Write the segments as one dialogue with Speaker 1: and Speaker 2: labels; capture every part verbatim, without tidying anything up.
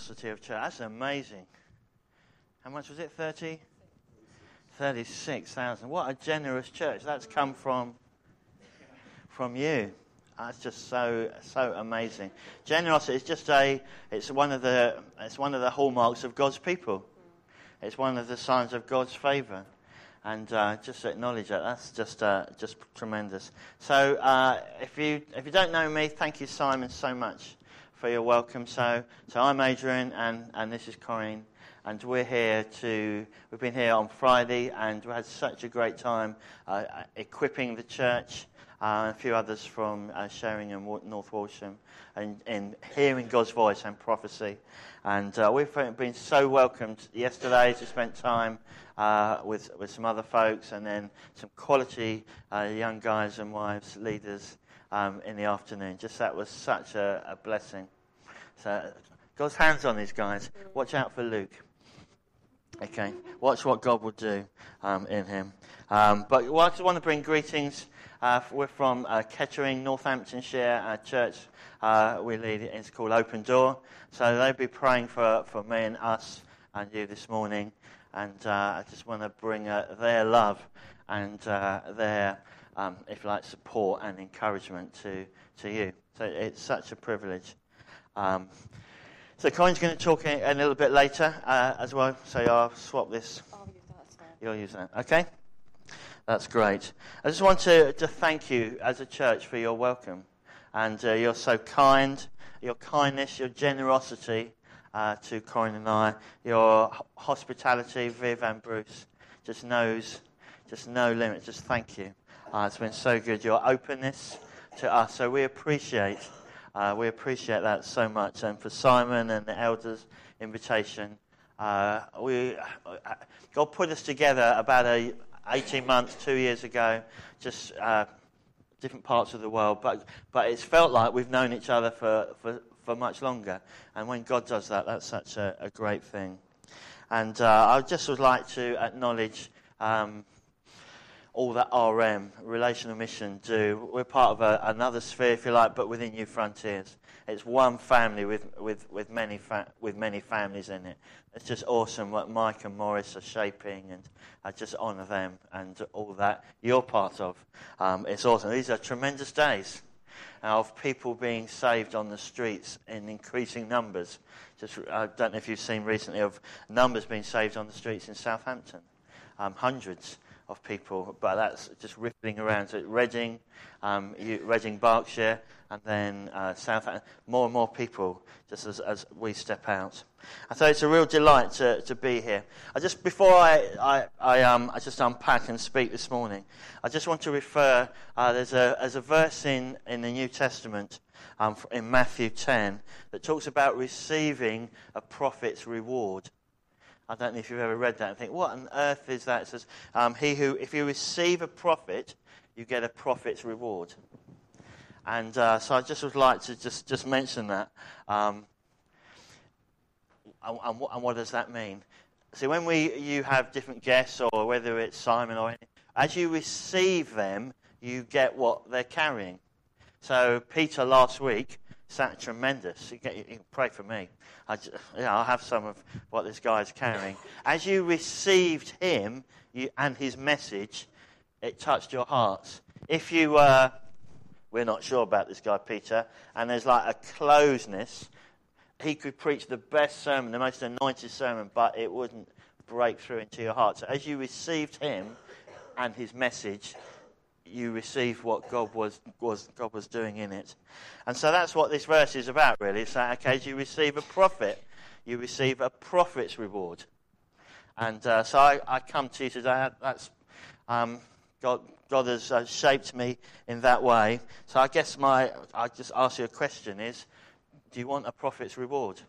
Speaker 1: generosity of church. That's amazing. How much was it? thirty? thirty-six thousand. What a generous church. That's come from from you. That's just so so amazing. Generosity is just a it's one of the it's one of the hallmarks of God's people. It's one of the signs of God's favour. And uh, just to acknowledge that, that's just uh, just tremendous. So uh, if you if you don't know me, thank you, Simon, so much for your welcome. So so I'm Adrian, and, and this is Corinne, and we're here to we've been here on Friday, and we had such a great time uh, equipping the church. Uh, a few others from uh, Sharing and North Walsham, and, and hearing God's voice and prophecy. And uh, we've been so welcomed yesterday to spend time uh, with with some other folks, and then some quality uh, young guys and wives, leaders um, in the afternoon. Just that was such a, a blessing. So God's hands on these guys. Watch out for Luke. Okay, watch what God will do um, in him. Um, but well, I just want to bring greetings. Uh, we're from uh, Kettering, Northamptonshire, a church uh, we lead. It's called Open Door. So they'll be praying for, for me and us and you this morning. And uh, I just want to bring uh, their love and uh, their, um, if you like, support and encouragement to, to you. So it's such a privilege. Um, so Corinne's going to talk a, a little bit later uh, as well. So I'll swap this.
Speaker 2: I'll use that, that's fine.
Speaker 1: You'll use that. Okay? That's great. I just want to, to thank you as a church for your welcome. And uh, you're so kind, your kindness, your generosity uh, to Corinne and I, your hospitality, Viv and Bruce, just knows, just no limit. Just thank you. Uh, it's been so good. Your openness to us. So we appreciate, uh, we appreciate that so much. And for Simon and the elders' invitation, uh, we uh, God put us together about a eighteen months, two years ago, just uh, different parts of the world. But but it's felt like we've known each other for, for, for much longer. And when God does that, that's such a, a great thing. And uh, I just would like to acknowledge um, all that R M, Relational Mission, do. We're part of a, another sphere, if you like, but within New Frontiers. It's one family with with with many fa- with many families in it. It's just awesome what Mike and Morris are shaping, and I just honour them and all that you're part of. Um, it's awesome. These are tremendous days of people being saved on the streets in increasing numbers. Just I don't know if you've seen recently of numbers being saved on the streets in Southampton, um, hundreds of people, but that's just rippling around. So Reading, um, you, Reading, Berkshire, and then uh, South. More and more people, just as, as we step out. And so it's a real delight to, to be here. I just before I I, I um I just unpack and speak this morning, I just want to refer. Uh, there's a there's a verse in, in the New Testament, um, in Matthew ten, that talks about receiving a prophet's reward. I don't know if you've ever read that and think, what on earth is that? It says, um, he who, if you receive a prophet, you get a prophet's reward. And uh, so I just would like to just, just mention that. Um, and, and, what, and what does that mean? See, when we you have different guests, or whether it's Simon or anything, as you receive them, you get what they're carrying. So Peter last week sat tremendous. You, get, you can pray for me. I just, yeah, I'll have some of what this guy's carrying. As you received him you, and his message, it touched your hearts. If you uh, we're not sure about this guy Peter, and there's like a closeness, he could preach the best sermon, the most anointed sermon, but it wouldn't break through into your heart. So as you received him and his message, you received what God was, was God was doing in it. And so that's what this verse is about, really. It's like, okay, as you receive a prophet, you receive a prophet's reward. And uh, so I, I come to you today. That's um, God. God has uh, shaped me in that way. So I guess my I just ask you a question: is, do you want a prophet's reward?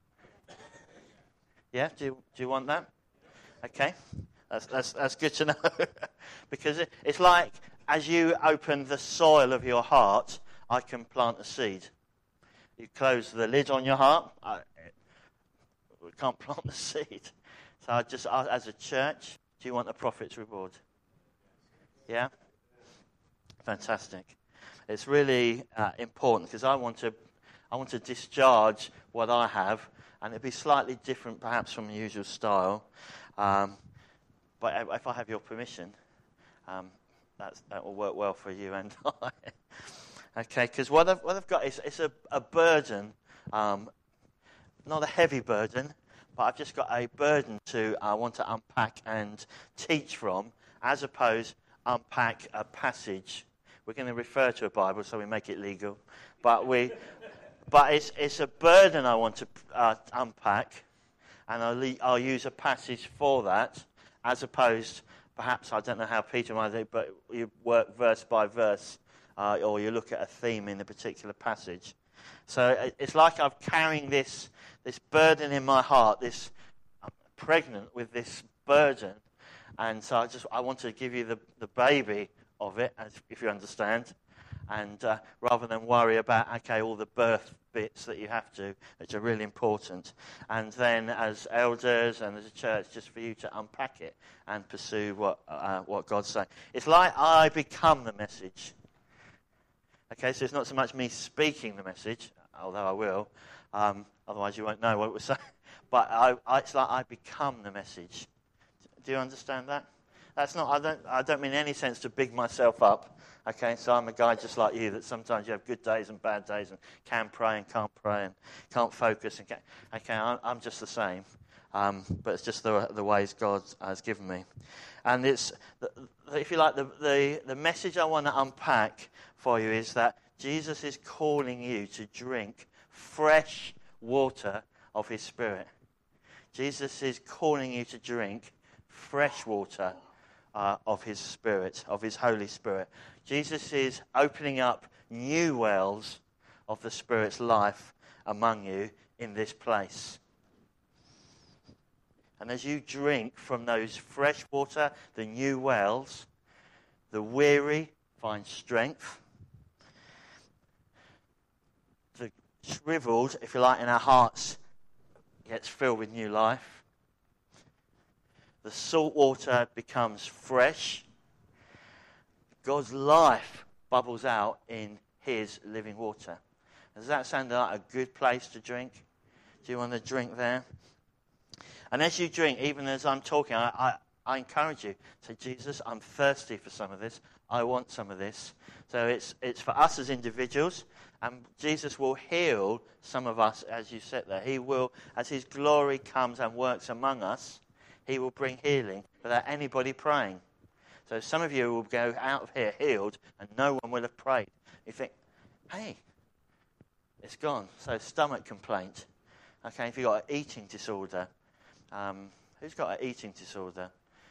Speaker 1: Yeah. Do you, do you want that? Okay. That's that's that's good to know. Because it, it's like, as you open the soil of your heart, I can plant a seed. You close the lid on your heart, I, we can't plant the seed. So I just, as a church, do you want a prophet's reward? Yeah? Fantastic. It's really uh, important, because I want to, I want to discharge what I have and it'll be slightly different perhaps from the usual style. Um, but if I have your permission, um, that's, that will work well for you and I. Okay, because what I've, what I've got is it's a, a burden, um, not a heavy burden, but I've just got a burden to I uh, want to unpack and teach from, as opposed unpack a passage. We're going to refer to a Bible, so we make it legal, but we, but it's it's a burden I want to uh, unpack, and I'll le- I'll use a passage for that, as opposed perhaps I don't know how Peter might do, but you work verse by verse, uh, or you look at a theme in a particular passage. So it's like I'm carrying this this burden in my heart, this I'm pregnant with this burden, and so I just I want to give you the, the baby of it, as if you understand, and uh, rather than worry about okay all the birth bits that you have to, which are really important, and then as elders and as a church, just for you to unpack it and pursue what uh, what God's saying. It's like I become the message. Okay, so it's not so much me speaking the message, although I will. Um, otherwise, you won't know what it was saying. But I, I, it's like I become the message. Do you understand that? That's not. I don't. I don't mean in any sense to big myself up. Okay, so I'm a guy just like you that sometimes you have good days and bad days and can pray and can't pray and can't focus and can, okay, I'm, I'm just the same. Um, but it's just the the ways God has given me, and it's if you like the the the message I want to unpack for you is that Jesus is calling you to drink fresh water of His Spirit. Jesus is calling you to drink fresh water uh, of His Spirit, of His Holy Spirit. Jesus is opening up new wells of the Spirit's life among you in this place. And as you drink from those fresh water, the new wells, the weary find strength. The shriveled, if you like, in our hearts gets filled with new life. The salt water becomes fresh. God's life bubbles out in His living water. Does that sound like a good place to drink? Do you want to drink there? And as you drink, even as I'm talking, I, I, I encourage you, say, Jesus, I'm thirsty for some of this. I want some of this. So it's it's for us as individuals, and Jesus will heal some of us as you sit there. He will, as His glory comes and works among us, He will bring healing without anybody praying. So some of you will go out of here healed, and no one will have prayed. You think, hey, it's gone. So stomach complaint. Okay, if you've got an eating disorder, um, who's got an eating disorder?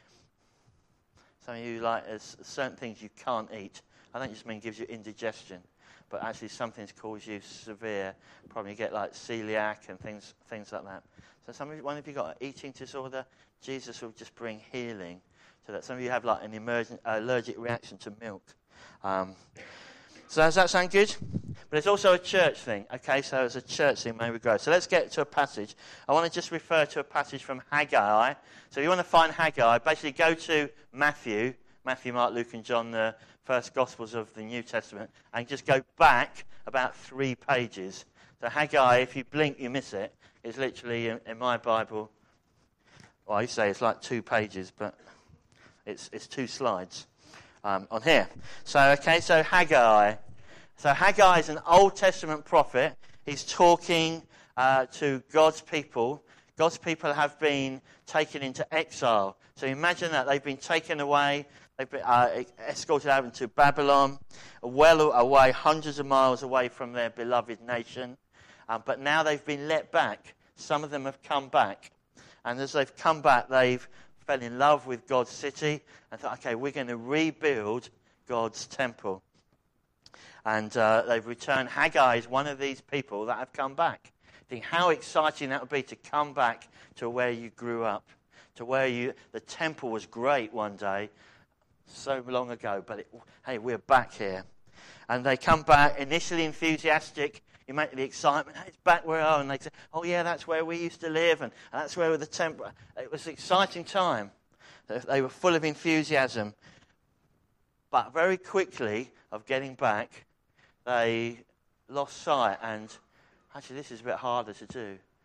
Speaker 1: Some of you, like, there's certain things you can't eat. I don't just mean gives you indigestion, but actually some things cause you severe problem. You get like celiac and things things like that. So some of you, one of you got an eating disorder, Jesus will just bring healing to that. Some of you have like an emergent allergic reaction to milk. Um, so does that sound good? But it's also a church thing. Okay, so as a church thing, may we grow. So let's get to a passage. I want to just refer to a passage from Haggai. So if you want to find Haggai, basically go to Matthew, Matthew, Mark, Luke, and John, the first Gospels of the New Testament, and just go back about three pages. So Haggai, if you blink, you miss it. It's literally, in, in my Bible, well, I say it's like two pages, but it's it's two slides um, on here. So, okay, so Haggai. So Haggai is an Old Testament prophet. He's talking uh, to God's people. God's people have been taken into exile. So imagine that. They've been taken away. They've been uh, escorted out into Babylon, well away, hundreds of miles away from their beloved nation. Um, but now they've been let back. Some of them have come back. And as they've come back, they've fell in love with God's city and thought, okay, we're going to rebuild God's temple. And uh, they've returned. Haggai is one of these people that have come back. Think how exciting that would be to come back to where you grew up, to where you the temple was great one day, so long ago. But it, hey, we're back here. And they come back initially enthusiastic. You make the excitement. Hey, it's back where we are. And they say, oh, yeah, that's where we used to live. And that's where the temple. It was an exciting time. They were full of enthusiasm. But very quickly of getting back, they lost sight. And actually, this is a bit harder to do.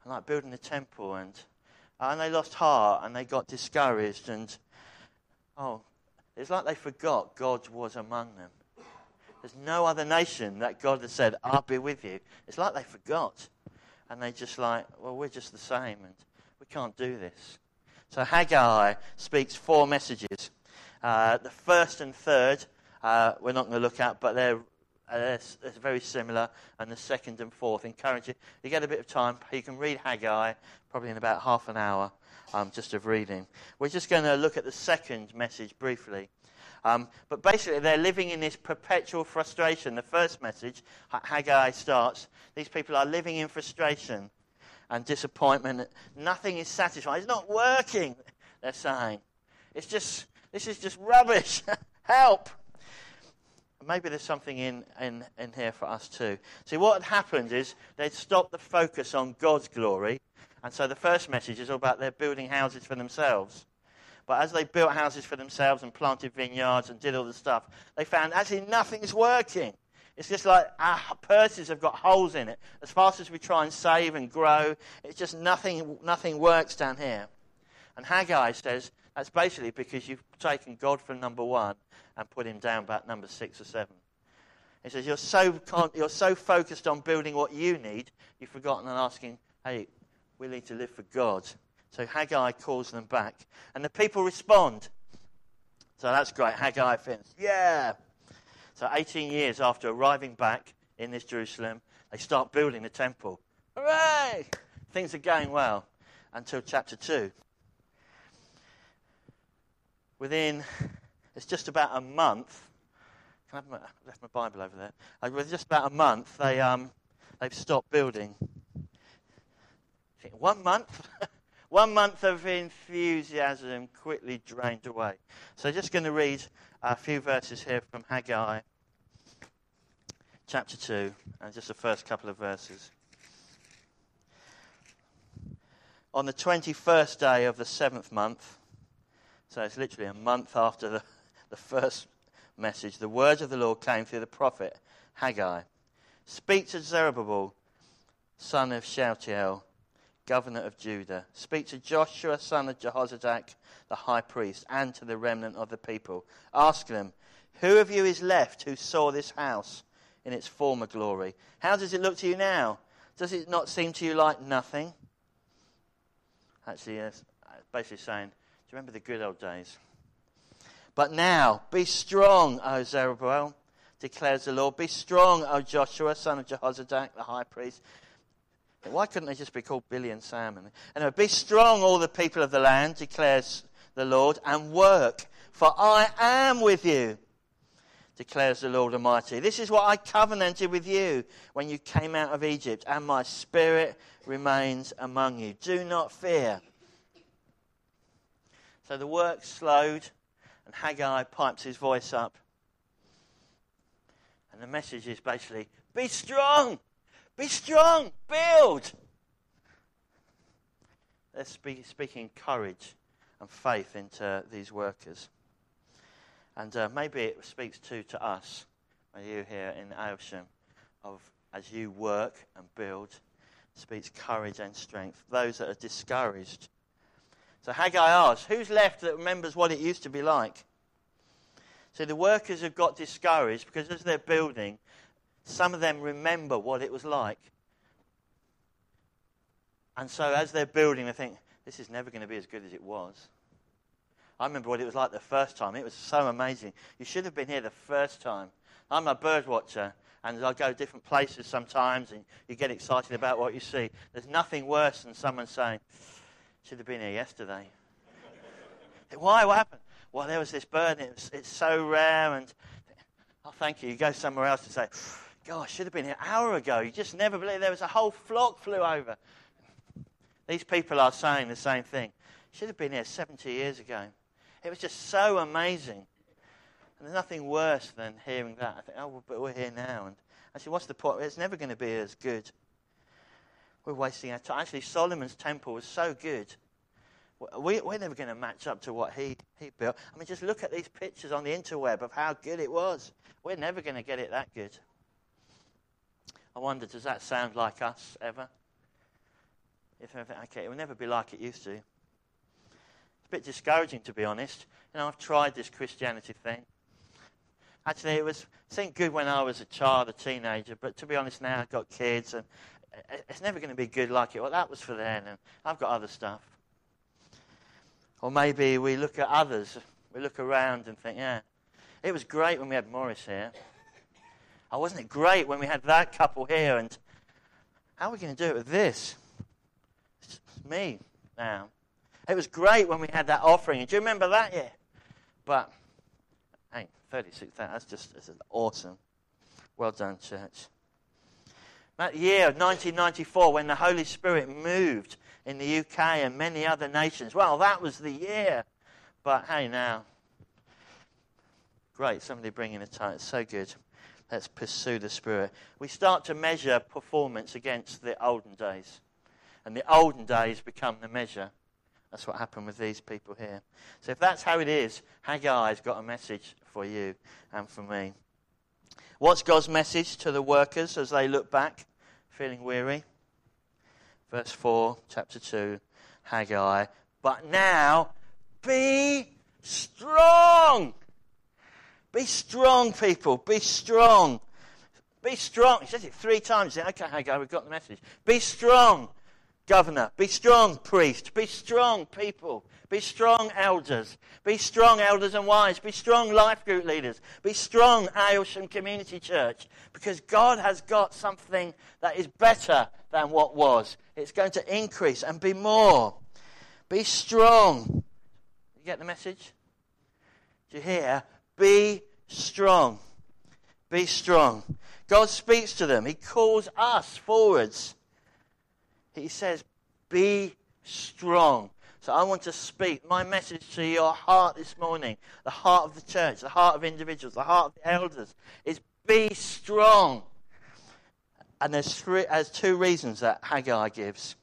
Speaker 1: and like building the temple, and uh, and they lost heart and they got discouraged, and oh, it's like they forgot God was among them. There's no other nation that God has said, I'll be with you. It's like they forgot. And they just like, well, we're just the same and we can't do this. So Haggai speaks four messages. Uh, the first and third, uh, we're not going to look at, but they're, uh, they're, they're very similar. And the second and fourth, encourage you. You get a bit of time, you can read Haggai probably in about half an hour um, just of reading. We're just going to look at the second message briefly. Um, but basically, they're living in this perpetual frustration. The first message, Haggai starts, these people are living in frustration and disappointment. Nothing is satisfying. It's not working, they're saying. It's just, this is just rubbish. Help. Maybe there's something in, in, in here for us too. See, what had happened is they'd stopped the focus on God's glory. And so the first message is all about they're building houses for themselves. But as they built houses for themselves and planted vineyards and did all the stuff, they found actually nothing's working. It's just like our purses have got holes in it. As fast as we try and save and grow, it's just nothing, nothing works down here. And Haggai says that's basically because you've taken God for number one and put him down about number six or seven. He says you're so you're so focused on building what you need, you've forgotten and asking, hey, we need to live for God. So Haggai calls them back. And the people respond. So that's great. Haggai finished. Yeah. So eighteen years after arriving back in this Jerusalem, they start building the temple. Hooray! Things are going well until chapter two. Within, it's just about a month. Can I have my, I left my Bible over there. Uh, Within just about a month, they, um, they've stopped building. One month? One month of enthusiasm quickly drained away. So just going to read a few verses here from Haggai, chapter two, and just the first couple of verses. On the twenty-first day of the seventh month, so it's literally a month after the, the first message, the words of the Lord came through the prophet Haggai. Speak to Zerubbabel, son of Shealtiel, governor of Judah. Speak to Joshua, son of Jehozadak, the high priest, and to the remnant of the people. Ask them, who of you is left who saw this house in its former glory? How does it look to you now? Does it not seem to you like nothing? Actually, yes, basically saying, do you remember the good old days? But now, be strong, O Zerubbabel, declares the Lord. Be strong, O Joshua, son of Jehozadak, the high priest. Why couldn't they just be called Billy and Sam? Anyway, be strong, all the people of the land, declares the Lord, and work, for I am with you, declares the Lord Almighty. This is what I covenanted with you when you came out of Egypt, and my spirit remains among you. Do not fear. So the work slowed, and Haggai pipes his voice up. And the message is basically, be strong! Be strong, build. They're speak, speaking courage and faith into these workers. And uh, maybe it speaks too to us, you here in Aylsham, of as you work and build, speaks courage and strength. Those that are discouraged. So Haggai asks, who's left that remembers what it used to be like? So the workers have got discouraged because as they're building, some of them remember what it was like. And so as they're building, they think, this is never going to be as good as it was. I remember what it was like the first time. It was so amazing. You should have been here the first time. I'm a bird watcher, and I go to different places sometimes, and you get excited about what you see. There's nothing worse than someone saying, should have been here yesterday. Why? What happened? Well, there was this bird, and it was, it's so rare, and oh, thank you. You go somewhere else and say, gosh, should have been here an hour ago. You just never believe there was a whole flock flew over. These people are saying the same thing. Should have been here seventy years ago. It was just so amazing. And there's nothing worse than hearing that. I think, oh, but we're here now. And actually, what's the point? It's never going to be as good. We're wasting our time. Actually, Solomon's temple was so good. We, we're never going to match up to what he, he built. I mean, just look at these pictures on the interweb of how good it was. We're never going to get it that good. I wonder, does that sound like us ever? You think, okay, it will never be like it used to. It's a bit discouraging, to be honest. You know, I've tried this Christianity thing. Actually, it was seemed good when I was a child, a teenager, but to be honest, now I've got kids, and it's never going to be good like it. Well, that was for then, and I've got other stuff. Or maybe we look at others, we look around and think, yeah, it was great when we had Morris here. Oh, wasn't it great when we had that couple here? And how are we going to do it with this? It's me now. It was great when we had that offering. Do you remember that? Yeah. But, hey, thirty-six thousand, that's just that's awesome. Well done, church. That year of nineteen ninety-four, when the Holy Spirit moved in the U K and many other nations, well, that was the year. But, hey, now, great, somebody bringing a time. It's so good. Let's pursue the Spirit. We start to measure performance against the olden days. And the olden days become the measure. That's what happened with these people here. So if that's how it is, Haggai's got a message for you and for me. What's God's message to the workers as they look back, feeling weary? Verse four, chapter two, Haggai. But now, be strong. Be strong, people. Be strong. Be strong. He says it three times. Okay, Haggai, we've got the message. Be strong, governor. Be strong, priest. Be strong, people. Be strong, elders. Be strong, elders and wives. Be strong, life group leaders. Be strong, Aylsham Community Church. Because God has got something that is better than what was. It's going to increase and be more. Be strong. You get the message? Do you hear? Be strong. Be strong. God speaks to them. He calls us forwards. He says, be strong. So I want to speak my message to your heart this morning, the heart of the church, the heart of individuals, the heart of the elders, is be strong. And there's, three, there's two reasons that Haggai gives.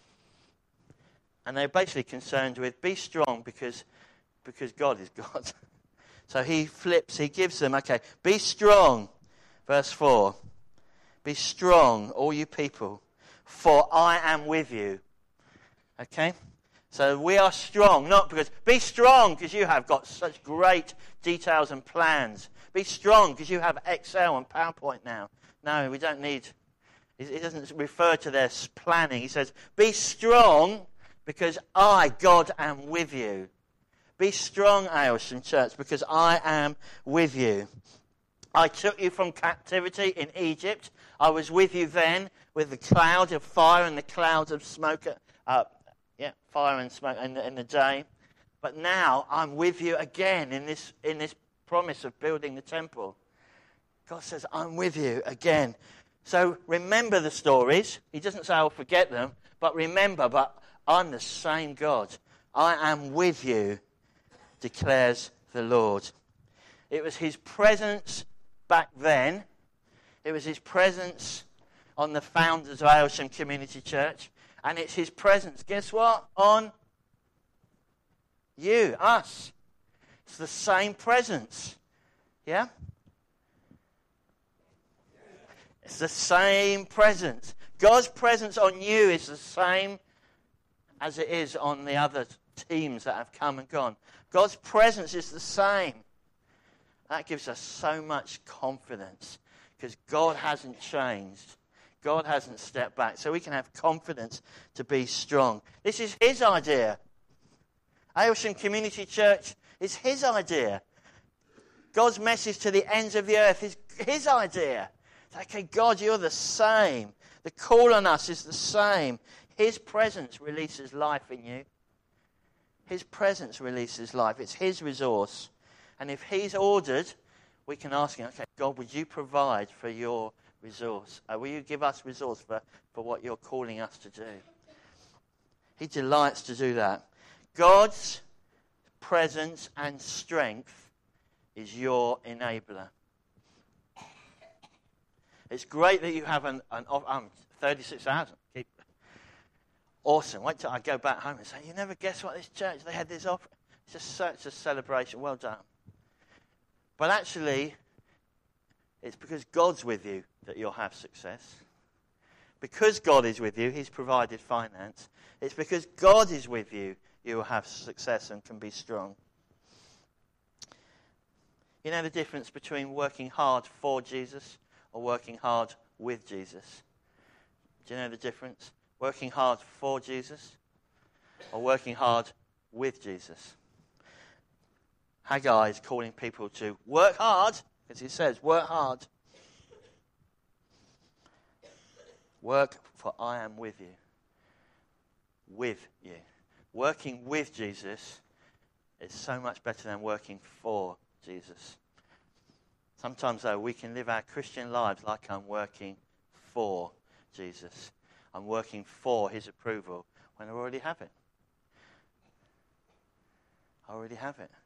Speaker 1: And they're basically concerned with be strong because, because God is God. So he flips, he gives them, okay, be strong. Verse four. Be strong, all you people, for I am with you. Okay? So we are strong, not because, be strong because you have got such great details and plans. Be strong because you have Excel and PowerPoint now. No, we don't need, it doesn't refer to their planning. He says, be strong because I, God, am with you. Be strong, Aylsham Church, because I am with you. I took you from captivity in Egypt. I was with you then with the cloud of fire and the clouds of smoke. Uh, yeah, fire and smoke in the, in the day. But now I'm with you again in this in this promise of building the temple. God says, I'm with you again. So remember the stories. He doesn't say I'll forget them, but remember, but I'm the same God. I am with you, declares the Lord. It was his presence back then. It was his presence on the founders of Aylsham Community Church. And it's his presence, guess what? On you, us. It's the same presence. Yeah? It's the same presence. God's presence on you is the same as it is on the other teams that have come and gone. God's presence is the same. That gives us so much confidence because God hasn't changed. God hasn't stepped back. So we can have confidence to be strong. This is his idea. Aylsham Community Church is his idea. God's message to the ends of the earth is his idea. It's like, okay, God, you're the same. The call on us is the same. His presence releases life in you. His presence releases life. It's his resource. And if he's ordered, we can ask him, okay, God, would you provide for your resource? Uh, will you give us resource for, for what you're calling us to do? He delights to do that. God's presence and strength is your enabler. It's great that you have an, an um, thirty-six thousand. Awesome. Wait till I go back home and say, you never guess what this church, they had this offer. It's just such a celebration. Well done. But actually, it's because God's with you that you'll have success. because God is with you, he's provided finance. It's because God is with you, you will have success and can be strong. You know the difference between working hard for Jesus or working hard with Jesus? Do you know the difference? Working hard for Jesus or working hard with Jesus? Haggai is calling people to work hard, because he says, work hard. Work, for I am with you. With you. Working with Jesus is so much better than working for Jesus. Sometimes, though, we can live our Christian lives like I'm working for Jesus. I'm working for his approval when I already have it. I already have it.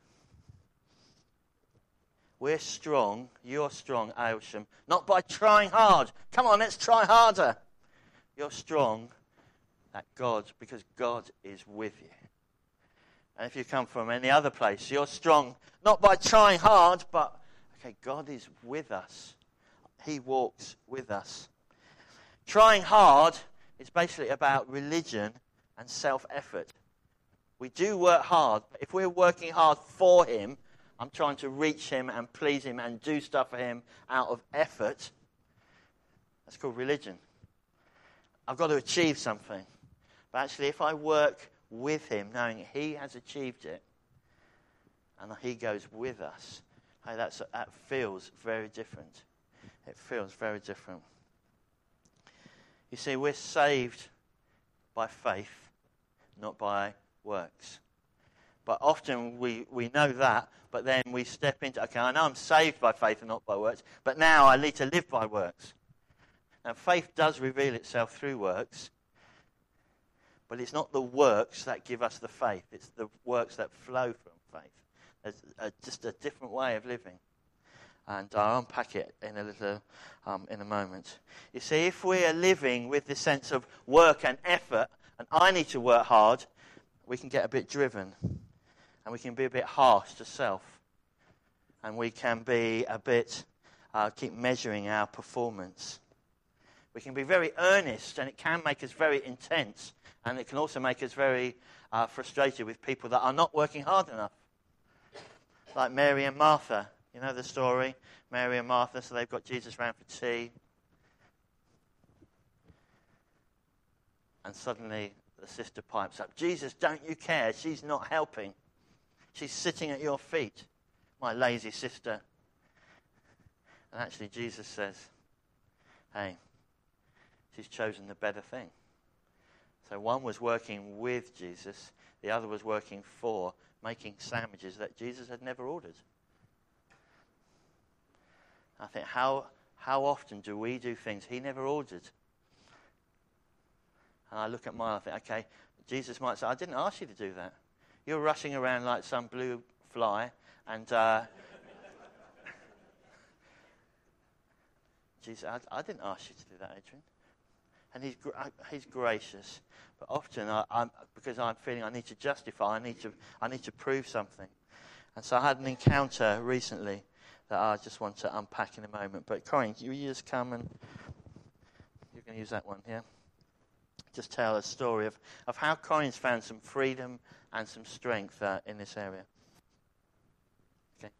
Speaker 1: We're strong, you're strong, Aylsham, not by trying hard. Come on, let's try harder. You're strong at God because God is with you. And if you come from any other place, you're strong not by trying hard, but, okay, God is with us. He walks with us. Trying hard is basically about religion and self-effort. We do work hard, but if we're working hard for him, I'm trying to reach him and please him and do stuff for him out of effort, that's called religion. I've got to achieve something. But actually, if I work with him, knowing he has achieved it, and he goes with us, hey, that's, that feels very different. It feels very different. You see, we're saved by faith, not by works. But often we, we know that, but then we step into, okay, I know I'm saved by faith and not by works, but now I need to live by works. Now, faith does reveal itself through works, but it's not the works that give us the faith. It's the works that flow from faith. It's a, just a different way of living. And I'll unpack it in a little, um, in a moment. You see, if we are living with this sense of work and effort, and I need to work hard, we can get a bit driven. And we can be a bit harsh to self. And we can be a bit, uh, keep measuring our performance. We can be very earnest, and it can make us very intense. And it can also make us very uh, frustrated with people that are not working hard enough. Like Mary and Martha. You know the story? Mary and Martha, so they've got Jesus round for tea. And suddenly the sister pipes up, Jesus, don't you care? She's not helping. She's sitting at your feet, my lazy sister. And actually Jesus says, hey, she's chosen the better thing. So one was working with Jesus, the other was working for, making sandwiches that Jesus had never ordered. I think, how how often do we do things he never ordered? And I look at mine, I think, okay, Jesus might say, I didn't ask you to do that. You're rushing around like some blue fly, and uh, Jesus, I, I didn't ask you to do that, Adrian. And he's he's gracious, but often I, I'm because I'm feeling I need to justify, I need to I need to prove something, and so I had an encounter recently that I just want to unpack in a moment. But Corinne, you just come and you're going to use that one here. Just tell a story of, of how Corinne's found some freedom and some strength uh, in this area. Okay.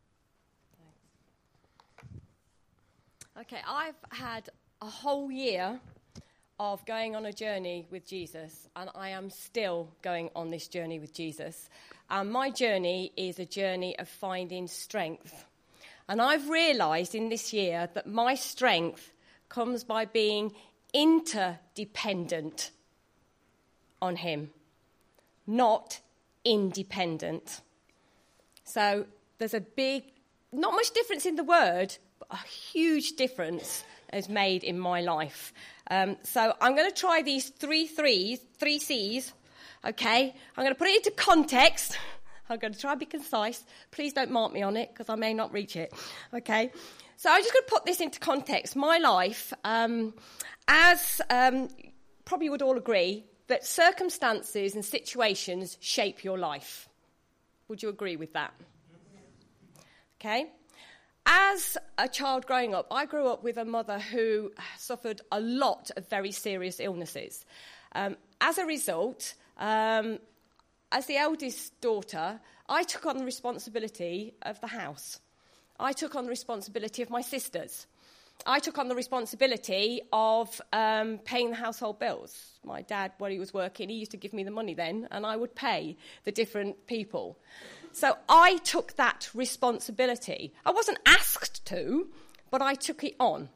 Speaker 2: Okay, I've had a whole year of going on a journey with Jesus, and I am still going on this journey with Jesus. And my journey is a journey of finding strength. And I've realised in this year that my strength comes by being interdependent on him, not independent. So there's a big, not much difference in the word, but a huge difference is made in my life. Um, so I'm going to try these three threes, three C's, okay? I'm going to put it into context. I'm going to try and be concise. Please don't mark me on it, because I may not reach it, okay? So I'm just going to put this into context. My life, um, as um, probably would all agree, that circumstances and situations shape your life. Would you agree with that? Okay? as a child growing up, I grew up with a mother who suffered a lot of very serious illnesses. Um, as a result, um, as the eldest daughter, I took on the responsibility of the house. I took on the responsibility of my sisters. I took on the responsibility of um, paying the household bills. My dad, when he was working, he used to give me the money then, and I would pay the different people. So I took that responsibility. I wasn't asked to, but I took it on.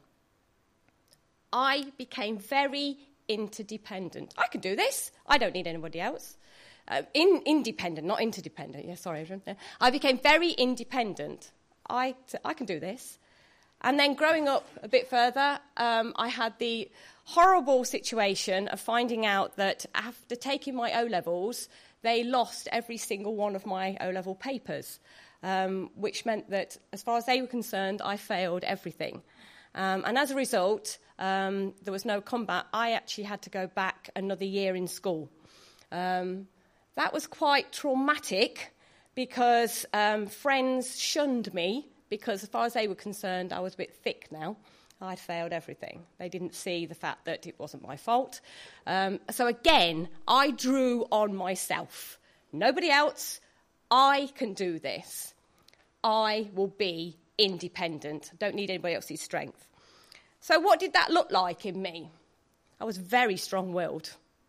Speaker 2: I became very interdependent. I can do this. I don't need anybody else. Uh, in, independent, not interdependent. Yeah, sorry, Adrian. I became very independent. I, I can do this. And then growing up a bit further, um, I had the horrible situation of finding out that after taking my O-levels, they lost every single one of my O-level papers, um, which meant that, as far as they were concerned, I failed everything. Um, and as a result, um, there was no comeback. I actually had to go back another year in school. Um, that was quite traumatic because um, friends shunned me because, as far as they were concerned, I was a bit thick now. I'd failed everything. They didn't see the fact that it wasn't my fault. Um, so again, I drew on myself. Nobody else. I can do this. I will be independent. Don't need anybody else's strength. So what did that look like in me? I was very strong-willed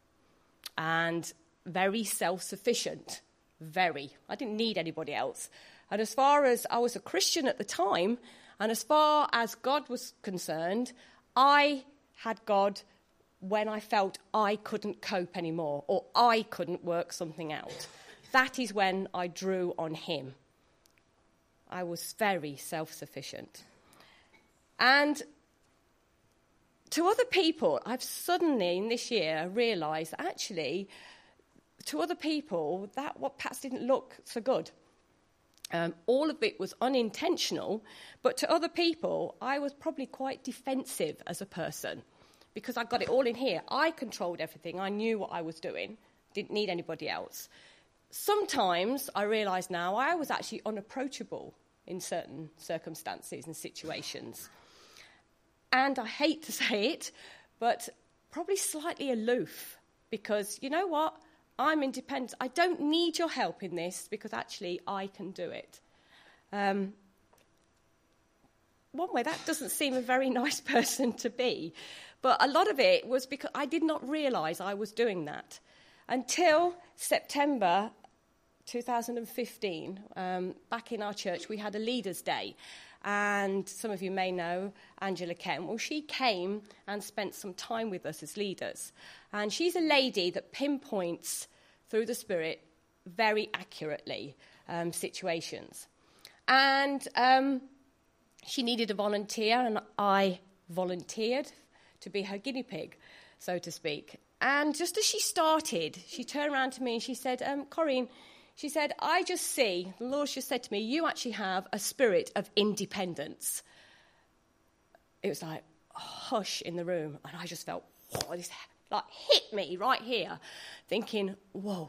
Speaker 2: and very self-sufficient. Very. I didn't need anybody else. And as far as I was a Christian at the time, and as far as God was concerned, I had God when I felt I couldn't cope anymore or I couldn't work something out. That is when I drew on him. I was very self-sufficient. And to other people, I've suddenly, in this year, realised that actually, to other people, that what perhaps didn't look so good. Um, all of it was unintentional, but to other people, I was probably quite defensive as a person because I got it all in here. I controlled everything. I knew what I was doing. Didn't need anybody else. Sometimes, I realise now, I was actually unapproachable in certain circumstances and situations. And I hate to say it, but probably slightly aloof because, you know what? I'm independent. I don't need your help in this because actually I can do it. Um, one way, that doesn't seem a very nice person to be. But a lot of it was because I did not realise I was doing that. Until September two thousand fifteen, um, back in our church, we had a Leaders' Day. And some of you may know Angela Kent. Well, she came and spent some time with us as leaders. And she's a lady that pinpoints through the Spirit very accurately um, situations. And um, she needed a volunteer, and I volunteered to be her guinea pig, so to speak. And just as she started, she turned around to me and she said, um, Corinne, she said, I just see, the Lord just said to me, you actually have a spirit of independence. It was like a hush in the room, and I just felt, whoa, this like hit me right here, thinking, whoa,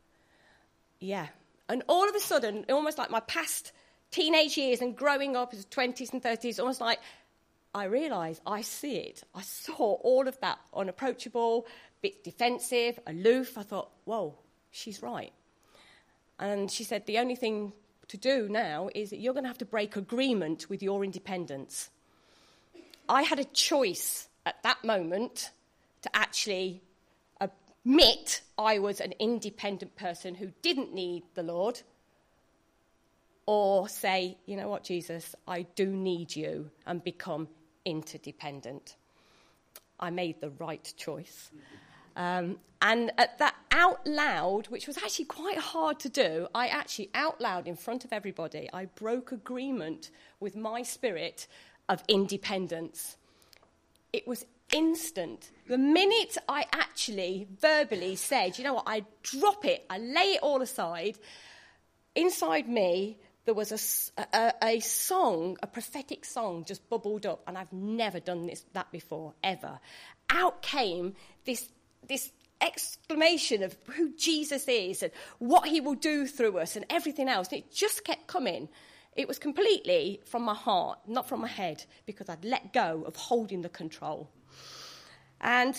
Speaker 2: yeah. And all of a sudden, almost like my past teenage years and growing up as twenties and thirties, almost like I realised I see it. I saw all of that unapproachable, bit defensive, aloof. I thought, whoa, she's right. And she said, the only thing to do now is that you're going to have to break agreement with your independence. I had a choice at that moment to actually admit I was an independent person who didn't need the Lord, or say, you know what, Jesus, I do need you, and become interdependent. I made the right choice. Um, and at that out loud, which was actually quite hard to do, I actually out loud in front of everybody, I broke agreement with my spirit of independence. It was instant. The minute I actually verbally said, you know what, I drop it, I lay it all aside, inside me there was a, a, a song, a prophetic song just bubbled up, and I've never done this that before, ever. Out came this this exclamation of who Jesus is and what he will do through us and everything else. And it just kept coming. it was completely from my heart, not from my head, because I'd let go of holding the control. And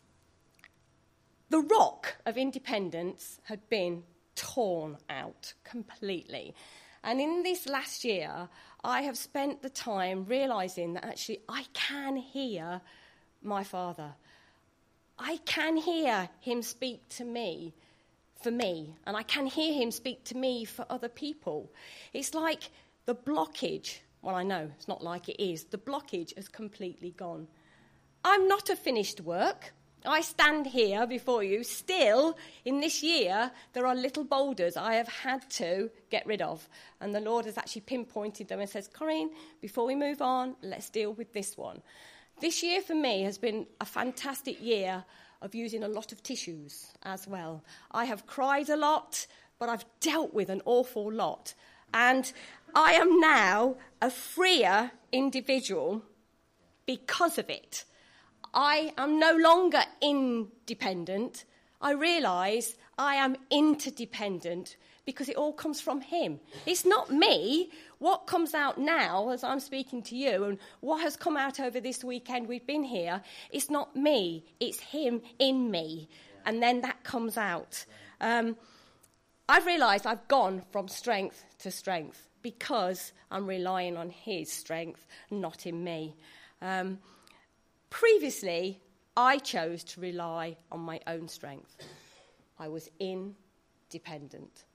Speaker 2: the rock of independence had been torn out completely. And in this last year, I have spent the time realising that actually I can hear my Father. I can hear him speak to me for me, and I can hear him speak to me for other people. It's like the blockage, well, I know it's not like it is, the blockage has completely gone. I'm not a finished work. I stand here before you. Still, in this year, there are little boulders I have had to get rid of. And the Lord has actually pinpointed them and says, Corinne, before we move on, let's deal with this one. This year for me has been a fantastic year of using a lot of tissues as well. I have cried a lot, but I've dealt with an awful lot. And I am now a freer individual because of it. I am no longer independent. I realise I am interdependent because it all comes from him. It's not me. What comes out now as I'm speaking to you and what has come out over this weekend we've been here, it's not me. It's him in me. And then that comes out. Um, I've realised I've gone from strength to strength because I'm relying on his strength, not in me. Um, Previously, I chose to rely on my own strength. I was independent.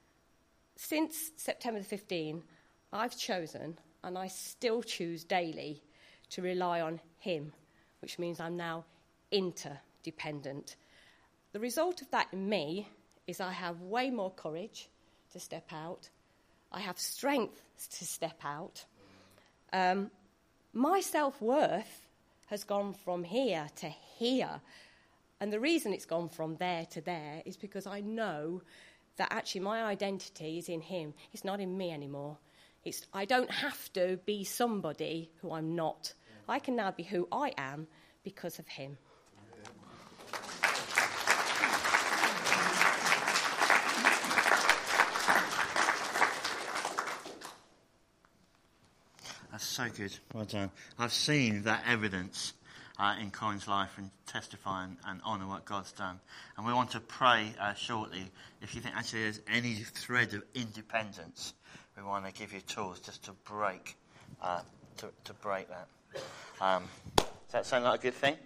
Speaker 2: Since September the fifteenth, I've chosen, and I still choose daily, to rely on him, which means I'm now interdependent. The result of that in me is I have way more courage to step out. I have strength to step out. Um, my self-worth has gone from here to here. And the reason it's gone from there to there is because I know that actually my identity is in him. It's not in me anymore. It's, I don't have to be somebody who I'm not. I can now be who I am because of him.
Speaker 1: That's so good. Well done. I've seen that evidence uh, in Corinne's life and testify and, and honour what God's done. And we want to pray uh, shortly. If you think actually there's any thread of independence, we want to give you tools just to break, uh, to, to break that. Um, does that sound like a good thing?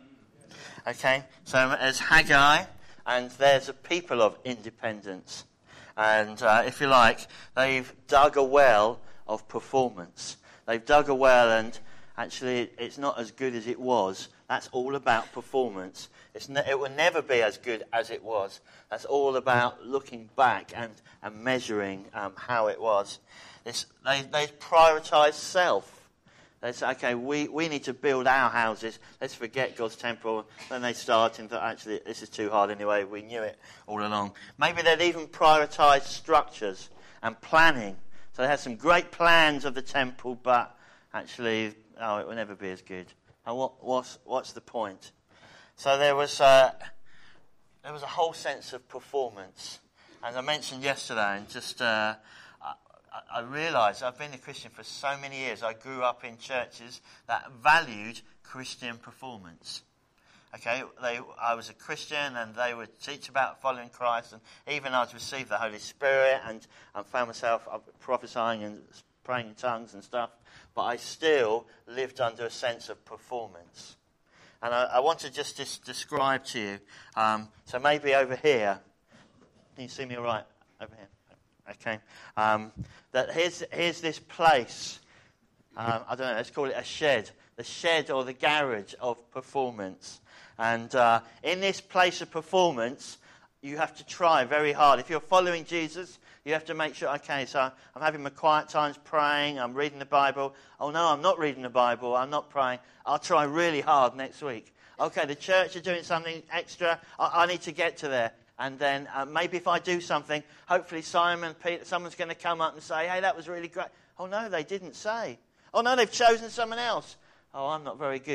Speaker 1: Okay. So there's Haggai, and there's a people of independence. And uh, if you like, they've dug a well of performance. They've dug a well, and actually it's not as good as it was. That's all about performance. It's ne- it will never be as good as it was. That's all about looking back and, and measuring um, how it was. It's, they they prioritise self. They say, okay, we, we need to build our houses. Let's forget God's temple. Then they start and thought, actually, this is too hard anyway. We knew it all along. Maybe they'd even prioritise structures and planning. So they had some great plans of the temple, but actually, oh, it will never be as good. And what, what's, what's the point? So there was uh, there was a whole sense of performance. As I mentioned yesterday, and just uh, I, I realised I've been a Christian for so many years. I grew up in churches that valued Christian performance. Okay, they, I was a Christian, and they would teach about following Christ, and even I'd received the Holy Spirit, and I found myself prophesying and praying in tongues and stuff, but I still lived under a sense of performance. And I, I want to just, just describe to you, um, so maybe over here, can you see me all right? Over here. Okay. Um, that here's, here's this place, um, I don't know, let's call it a shed, the shed or the garage of performance. And uh, in this place of performance, you have to try very hard. If you're following Jesus, you have to make sure, okay, so I'm having my quiet times praying, I'm reading the Bible. Oh, no, I'm not reading the Bible, I'm not praying. I'll try really hard next week. Okay, the church are doing something extra, I, I need to get to there. And then uh, maybe if I do something, hopefully Simon, Peter, someone's going to come up and say, hey, that was really great. Oh, no, they didn't say. Oh, no, they've chosen someone else. Oh, I'm not very good.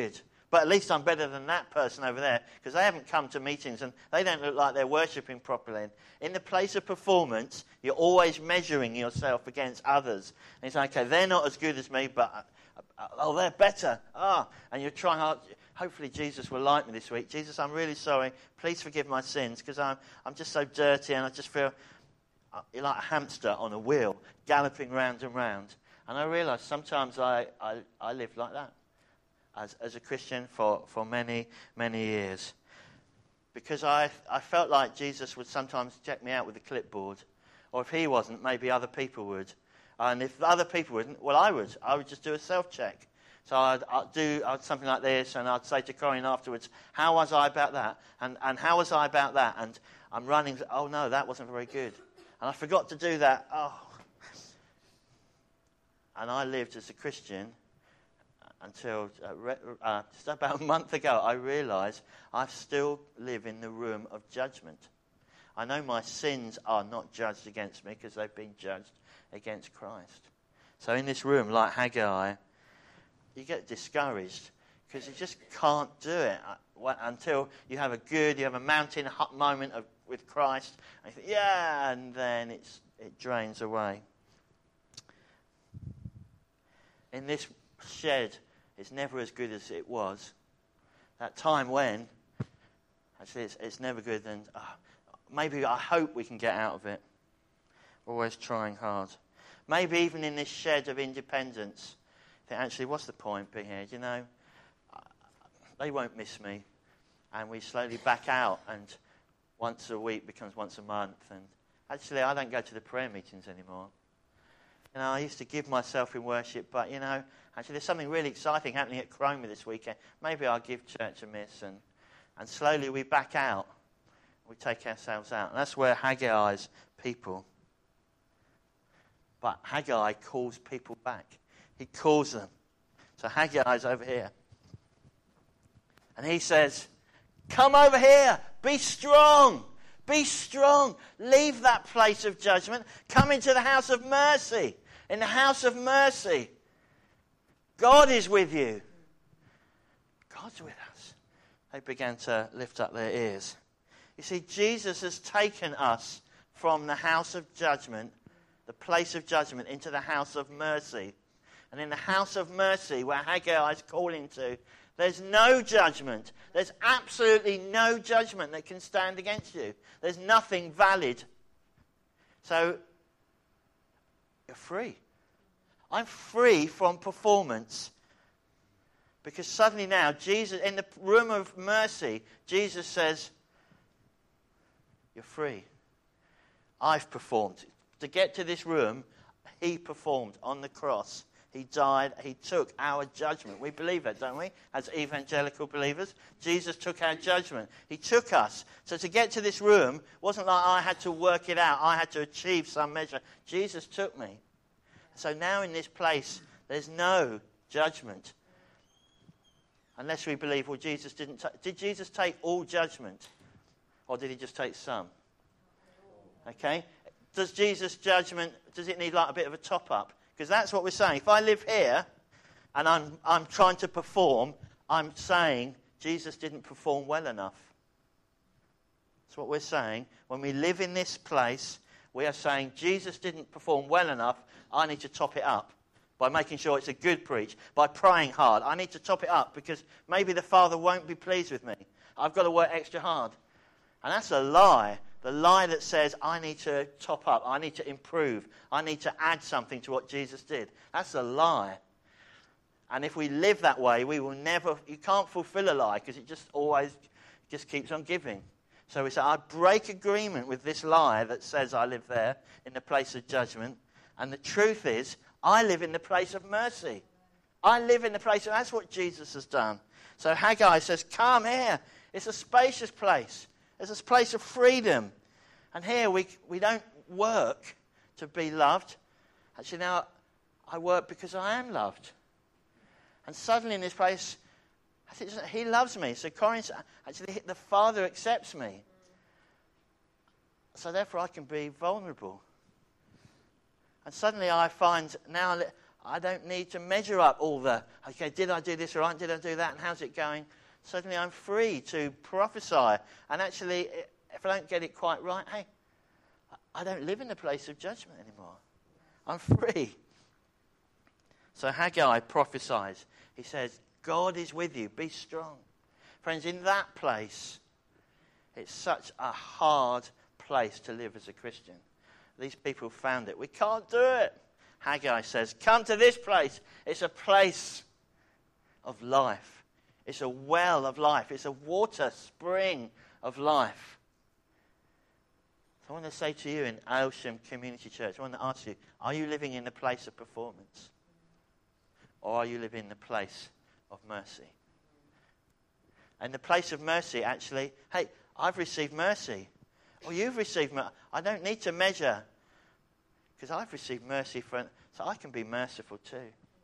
Speaker 1: But at least I'm better than that person over there because they haven't come to meetings and they don't look like they're worshipping properly. In the place of performance, you're always measuring yourself against others. And it's like, okay, they're not as good as me, but, uh, oh, they're better. Ah, and you're trying hard. Hopefully Jesus will like me this week. Jesus, I'm really sorry. Please forgive my sins because I'm, I'm just so dirty and I just feel you're like a hamster on a wheel, galloping round and round. And I realise sometimes I, I, I live like that. As, as a Christian for, for many, many years. Because I, I felt like Jesus would sometimes check me out with a clipboard. Or if he wasn't, maybe other people would. And if other people wouldn't, well, I would. I would just do a self-check. So I'd, I'd do I'd something like this, and I'd say to Corinne afterwards, how was I about that? And, and how was I about that? And I'm running, oh, no, that wasn't very good. And I forgot to do that. Oh. And I lived as a Christian until uh, re- uh, just about a month ago, I realised I still live in the room of judgment. I know my sins are not judged against me because they've been judged against Christ. So in this room, like Haggai, you get discouraged because you just can't do it until you have a good, you have a mountain hot moment of, with Christ. And you think, yeah, and then it's, it drains away. In this shed, it's never as good as it was. That time when, actually, it's, it's never good. And uh, maybe I hope we can get out of it. We're always trying hard. Maybe even in this shed of independence, think, actually, what's the point being here? You know, uh, they won't miss me. And we slowly back out, and once a week becomes once a month. And actually, I don't go to the prayer meetings anymore. You know, I used to give myself in worship, but, you know, actually there's something really exciting happening at Cromer this weekend. Maybe I'll give church a miss. And, and slowly we back out. We take ourselves out. And that's where Haggai's people. But Haggai calls people back. He calls them. So Haggai's over here. And he says, come over here. Be strong. Be strong. Leave that place of judgment. Come into the house of mercy. In the house of mercy, God is with you. God's with us. They began to lift up their ears. You see, Jesus has taken us from the house of judgment, the place of judgment, into the house of mercy. And in the house of mercy, where Haggai is calling to, there's no judgment. There's absolutely no judgment that can stand against you. There's nothing valid. So, you're free. I'm free from performance. Because suddenly now, Jesus, in the room of mercy, Jesus says, you're free. I've performed. To get to this room, he performed on the cross. He died. He took our judgment. We believe that, don't we? As evangelical believers, Jesus took our judgment. He took us. So to get to this room wasn't like I had to work it out. I had to achieve some measure. Jesus took me. So now in this place, there's no judgment. Unless we believe, well, Jesus didn't. Ta- did Jesus take all judgment? Or did he just take some? Okay. Does Jesus' judgment, does it need like a bit of a top-up? Because that's what we're saying. If I live here and I'm I'm trying to perform, I'm saying Jesus didn't perform well enough. That's what we're saying. When we live in this place, we are saying Jesus didn't perform well enough. I need to top it up by making sure it's a good preach, by praying hard. I need to top it up because maybe the Father won't be pleased with me. I've got to work extra hard. And that's a lie. The lie that says, I need to top up, I need to improve, I need to add something to what Jesus did. That's a lie. And if we live that way, we will never, you can't fulfill a lie because it just always just keeps on giving. So we say, I break agreement with this lie that says I live there in the place of judgment. And the truth is, I live in the place of mercy. I live in the place, of, that's what Jesus has done. So Haggai says, come here. It's a spacious place. It's a place of freedom. And here we we don't work to be loved. Actually, now I work because I am loved. And suddenly in this place, I think he loves me. So Corinth, actually the Father accepts me. So therefore I can be vulnerable. And suddenly I find now I don't need to measure up all the, okay, did I do this right? Did I do that? And how's it going? Suddenly I'm free to prophesy. And actually, if I don't get it quite right, hey, I don't live in a place of judgment anymore. I'm free. So Haggai prophesies. He says, God is with you. Be strong. Friends, in that place, it's such a hard place to live as a Christian. These people found it. We can't do it. Haggai says, come to this place. It's a place of life. It's a well of life. It's a water spring of life. So I want to say to you in Aylsham Community Church, I want to ask you, are you living in a place of performance? Or are you living in the place of mercy? And the place of mercy, actually, hey, I've received mercy. Or you've received mercy. I don't need to measure. Because I've received mercy, for, so I can be merciful too.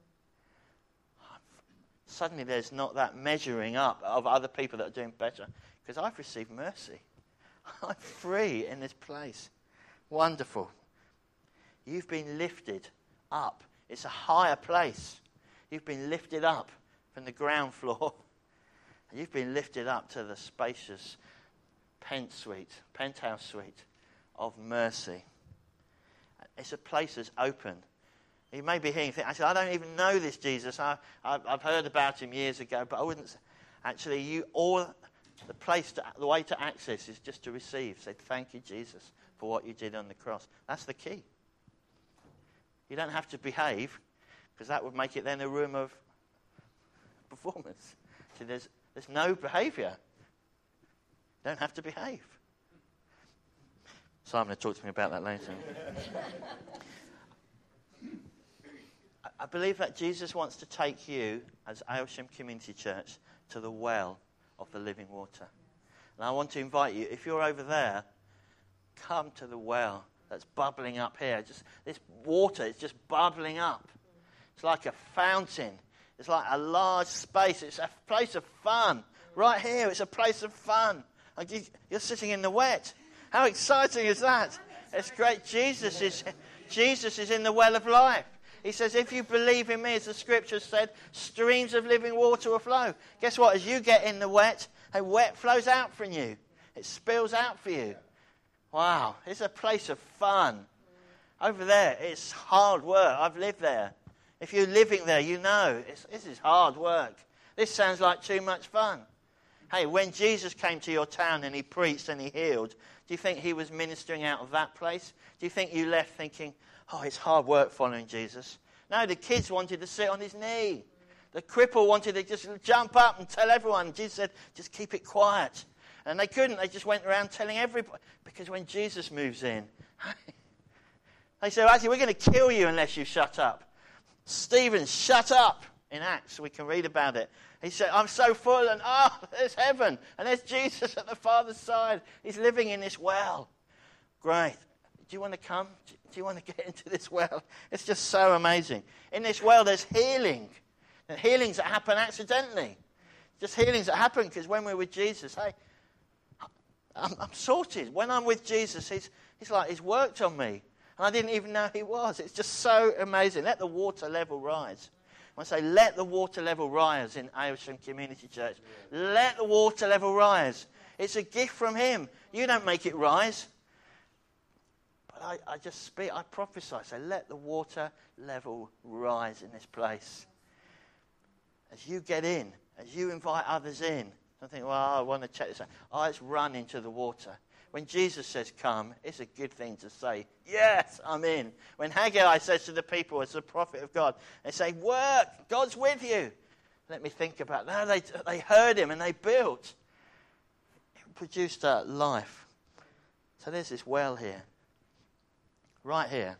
Speaker 1: Suddenly there's not that measuring up of other people that are doing better. Because I've received mercy. I'm free in this place. Wonderful. You've been lifted up. It's a higher place. You've been lifted up from the ground floor. And you've been lifted up to the spacious pent suite, penthouse suite of mercy. It's a place that's open. You may be hearing, think, actually, I don't even know this Jesus. I, I, I've heard about him years ago, but I wouldn't. Actually, you all the place, to, the way to access is just to receive. Say, thank you, Jesus, for what you did on the cross. That's the key. You don't have to behave, because that would make it then a room of performance. So there's there's no behaviour. You don't have to behave. Simon will talk to me about that later. I believe that Jesus wants to take you, as Aylsham Community Church, to the well of the living water. And I want to invite you, if you're over there, come to the well that's bubbling up here. Just this water is just bubbling up. It's like a fountain. It's like a large space. It's a place of fun. Right here, it's a place of fun. You're sitting in the wet. How exciting is that? It's great. Jesus is, Jesus is in the well of life. He says, if you believe in me, as the scripture said, streams of living water will flow. Guess what? As you get in the wet, a wet flows out from you. It spills out for you. Wow, it's a place of fun. Over there, it's hard work. I've lived there. If you're living there, you know it's, this is hard work. This sounds like too much fun. Hey, when Jesus came to your town and he preached and he healed, do you think he was ministering out of that place? Do you think you left thinking, oh, it's hard work following Jesus? No, the kids wanted to sit on his knee. The cripple wanted to just jump up and tell everyone. Jesus said, just keep it quiet. And they couldn't. They just went around telling everybody. Because when Jesus moves in, they said, actually, we're going to kill you unless you shut up. Stephen, shut up. In Acts, we can read about it. He said, I'm so full, and ah, oh, there's heaven. And there's Jesus at the Father's side. He's living in this well. Great. Do you want to come? Do you want to get into this well? It's just so amazing. In this well, there's healing. And healings that happen accidentally. Just healings that happen because when we're with Jesus, hey, I'm, I'm sorted. When I'm with Jesus, he's, he's like, he's worked on me. And I didn't even know he was. It's just so amazing. Let the water level rise. I want to say, let the water level rise in Aylsham Community Church. Let the water level rise. It's a gift from him. You don't make it rise. But I, I just speak, I prophesy. Say, let the water level rise in this place. As you get in, as you invite others in, don't think, well, I want to check this out. Oh, let's run into the water. When Jesus says come, it's a good thing to say, yes, I'm in. When Haggai says to the people as the prophet of God, they say, work, God's with you. Let me think about that. No, they, they heard him and they built. It produced a life. So there's this well here. Right here.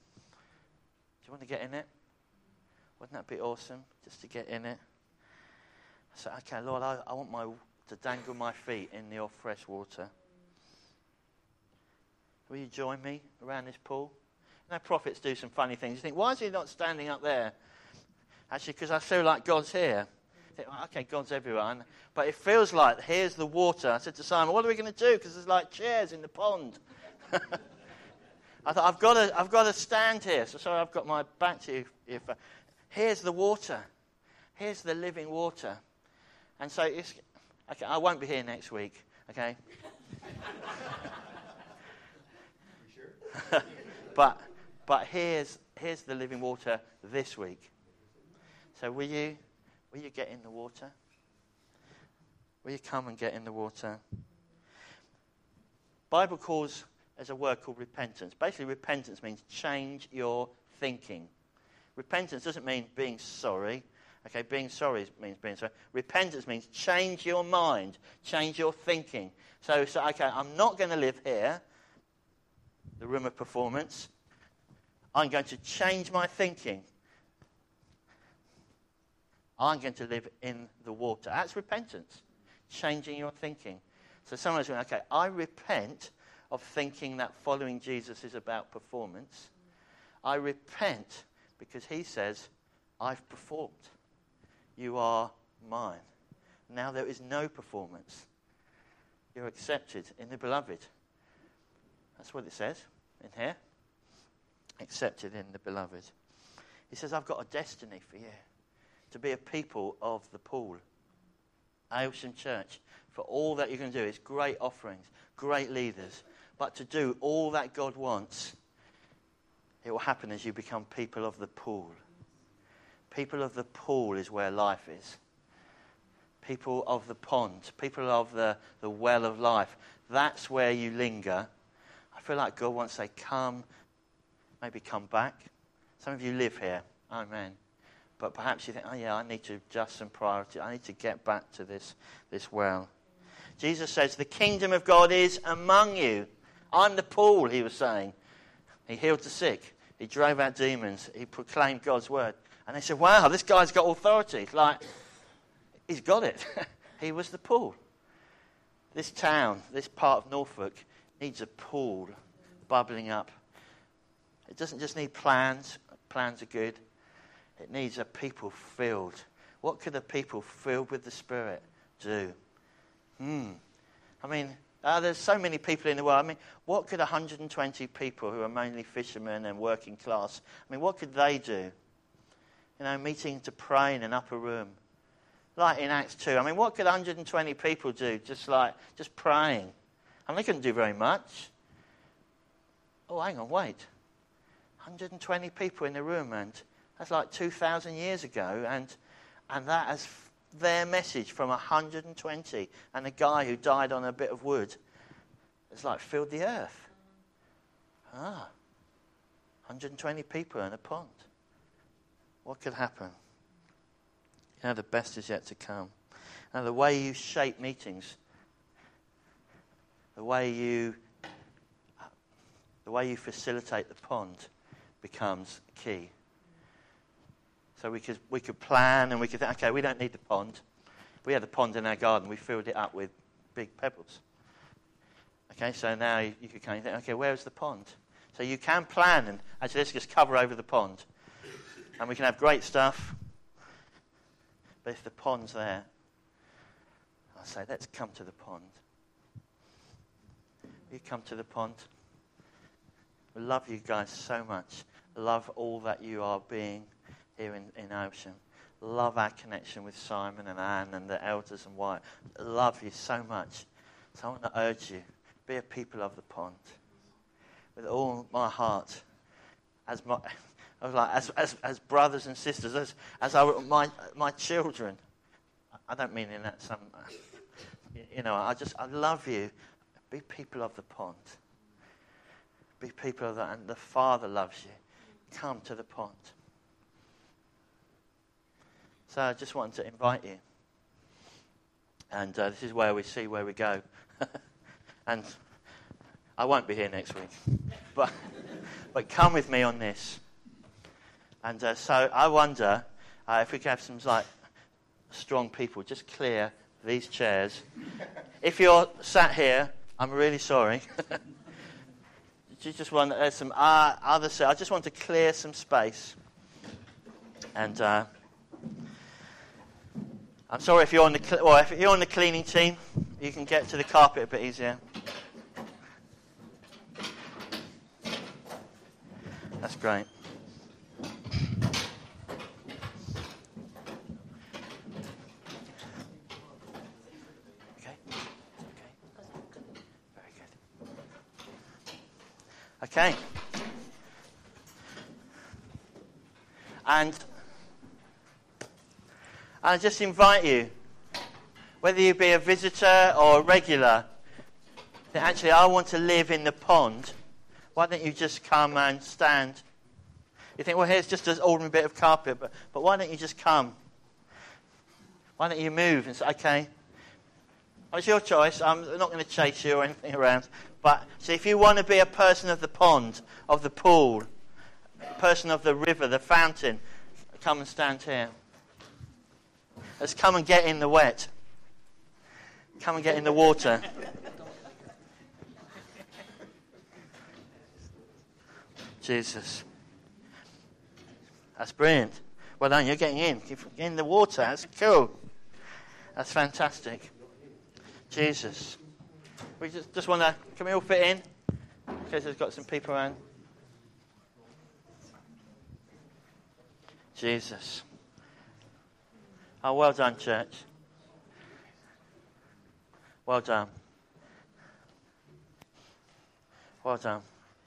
Speaker 1: Do you want to get in it? Wouldn't that be awesome, just to get in it? I said, okay, Lord, I, I want my to dangle my feet in your fresh water. Will you join me around this pool? You know, prophets do some funny things. You think, why is he not standing up there? Actually, because I feel like God's here. You think, well, okay, God's everywhere. But it feels like, here's the water. I said to Simon, what are we going to do? Because there's like chairs in the pond. I thought, I've got to, I've got to stand here. So sorry, I've got my back to you. If, uh, here's the water. Here's the living water. And so, it's, okay, I won't be here next week, okay? Sure? but but here's here's the living water this week. So will you will you get in the water? Will you come and get in the water? Bible calls as a word called repentance. Basically, repentance means change your thinking. Repentance doesn't mean being sorry. Okay, being sorry means being sorry. Repentance means change your mind, change your thinking. So, so okay, I'm not going to live here, the room of performance. I'm going to change my thinking. I'm going to live in the water. That's repentance, changing your thinking. So someone's going, okay, I repent of thinking that following Jesus is about performance. I repent because he says, I've performed. You are mine. Now there is no performance. You're accepted in the beloved. That's what it says in here. Accepted in the beloved. He says, I've got a destiny for you. To be a people of the pool. Aylsham Church. For all that you can do. It's great offerings. Great leaders. But to do all that God wants, it will happen as you become people of the pool. People of the pool is where life is. People of the pond. People of the, the well of life. That's where you linger. I feel like God wants to say, come, maybe come back. Some of you live here. Amen. But perhaps you think, oh yeah, I need to adjust some priority. I need to get back to this, this well. Jesus says, the kingdom of God is among you. I'm the pool, he was saying. He healed the sick. He drove out demons. He proclaimed God's word. And they said, wow, this guy's got authority. Like, he's got it. He was the pool. This town, this part of Norfolk, needs a pool bubbling up. It doesn't just need plans. Plans are good. It needs a people filled. What could a people filled with the Spirit do? Hmm. I mean, uh, there's so many people in the world. I mean, what could one hundred twenty people who are mainly fishermen and working class, I mean, what could they do? You know, meeting to pray in an upper room. Like in Acts two. I mean, what could one hundred twenty people do just like, just praying? I mean, they couldn't do very much. Oh, hang on, wait. one hundred twenty people in the room, and that's like two thousand years ago, and and that has f- their message from one hundred twenty, and a guy who died on a bit of wood has like filled the earth. Ah, one hundred twenty people in a pond. What could happen? You know, the best is yet to come. And the way you shape meetings, the way you, the way you facilitate the pond becomes key. So we could we could plan and we could think, okay, we don't need the pond. We had the pond in our garden. We filled it up with big pebbles. Okay, so now you, you could kind of think, okay, where's the pond? So you can plan and actually let's just cover over the pond. And we can have great stuff. But if the pond's there, I'll say, let's come to the pond. You come to the pond. We love you guys so much. Love all that you are being here in, in Aylsham. Love our connection with Simon and Anne and the elders and Wyatt. Love you so much. So I want to urge you, be a people of the pond. With all my heart, as my, I was like, as, as as brothers and sisters, as as our, my my children. I don't mean in that some, you know. I just I love you. Be people of the pond. Be people of that, and the Father loves you. Come to the pond. So I just wanted to invite you. And uh, this is where we see where we go. And I won't be here next week. But but come with me on this. And uh, so I wonder uh, if we could have some like strong people just clear these chairs. If you're sat here, I'm really sorry. You just want there's some uh, other. I just want to clear some space. And uh, I'm sorry if you're on the cl- well, if you're on the cleaning team, you can get to the carpet a bit easier. That's great. Okay. Okay. Very good. Okay. And I just invite you, whether you be a visitor or a regular, that actually I want to live in the pond. Why don't you just come and stand? You think, well, here's just an ordinary bit of carpet, but, but why don't you just come? Why don't you move and say, okay, well, it's your choice. I'm not going to chase you or anything around. But see, if you want to be a person of the pond, of the pool, a person of the river, the fountain, come and stand here. Let's come and get in the wet. Come and get in the water. Jesus. That's brilliant. Well done, you're getting in. Get in the water. That's cool. That's fantastic. Jesus. We just, just want to, can we all fit in? Because there's got some people around. Jesus. Oh, well done, church. Well done. Well done.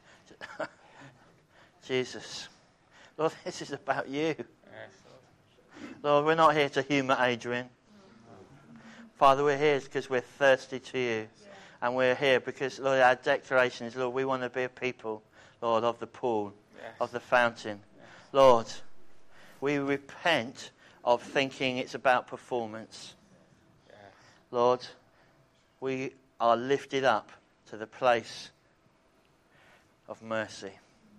Speaker 1: Jesus. Lord, this is about you. Lord, we're not here to humour Adrian. Father, we're here because we're thirsty to you. And we're here because, Lord, our declaration is, Lord, we want to be a people, Lord, of the pool, of the fountain. Lord, we repent of thinking it's about performance. Lord, we are lifted up to the place of mercy.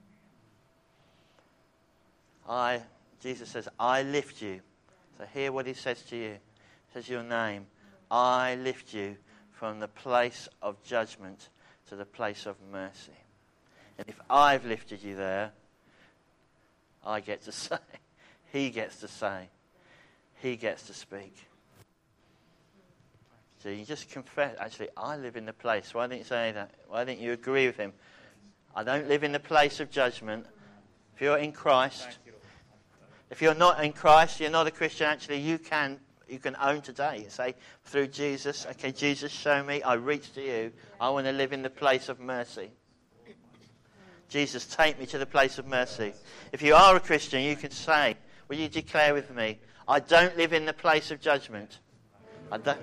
Speaker 1: I, Jesus says, I lift you. So hear what he says to you. He says your name. I lift you from the place of judgment to the place of mercy. And if I've lifted you there, I get to say, he gets to say, he gets to speak. So you just confess, actually, I live in the place. Why didn't you say that? Why didn't you agree with him? I don't live in the place of judgment. If you're in Christ, if you're not in Christ, you're not a Christian, actually, you can you can own today and say, through Jesus, okay, Jesus, show me, I reach to you. I want to live in the place of mercy. Jesus, take me to the place of mercy. If you are a Christian, you can say, will you declare with me, I don't live in the place of judgment. I don't.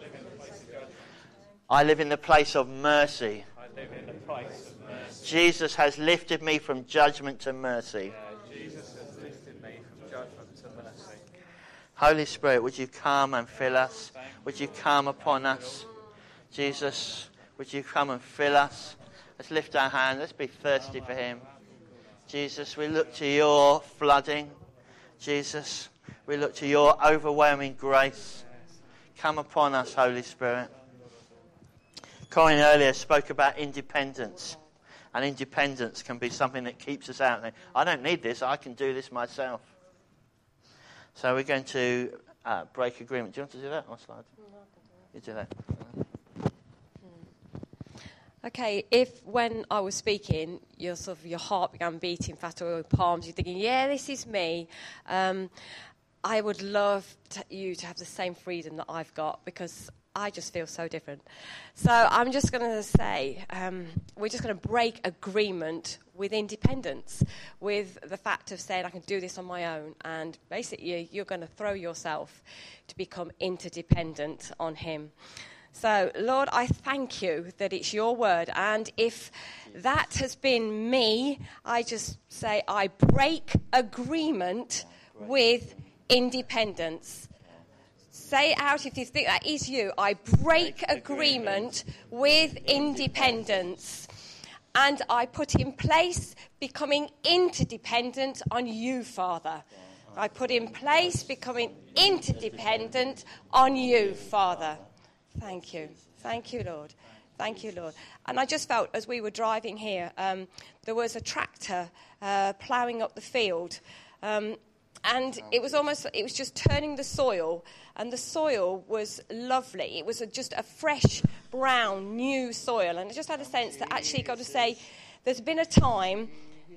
Speaker 1: I live in the place of mercy.
Speaker 3: I live in the place of mercy.
Speaker 1: Jesus has lifted me from judgment to mercy.
Speaker 3: Yeah, Jesus has lifted me from judgment to mercy.
Speaker 1: Holy Spirit, would you come and fill us? Would you come upon us? Jesus, would you come and fill us? Let's lift our hand. Let's be thirsty for him. Jesus, we look to your flooding. Jesus, we look to your overwhelming grace. Come upon us, Holy Spirit. Corinne earlier spoke about independence. And independence can be something that keeps us out there. I don't need this. I can do this myself. So we're going to uh, break agreement. Do you want to do that on slide?
Speaker 2: No, I can do it.
Speaker 1: You do that.
Speaker 2: Okay, if when I was speaking, your sort of your heart began beating fast, or your palms, you're thinking, yeah, this is me. Um, I would love to, you to have the same freedom that I've got, because I just feel so different. So I'm just going to say, um, we're just going to break agreement with independence, with the fact of saying I can do this on my own, and basically you're going to throw yourself to become interdependent on him. So, Lord, I thank you that it's your word, and if that has been me, I just say I break agreement with independence. Say it out if you think that is you. I break agreement with independence, and I put in place becoming interdependent on you, Father. I put in place becoming interdependent on you, Father. Thank you. Thank you, Lord. Thank you, Lord. And I just felt as we were driving here, um, there was a tractor uh, ploughing up the field. Um, and it was almost, it was just turning the soil. And the soil was lovely. It was a, just a fresh, brown, new soil. And I just had a sense that actually, God to say, there's been a time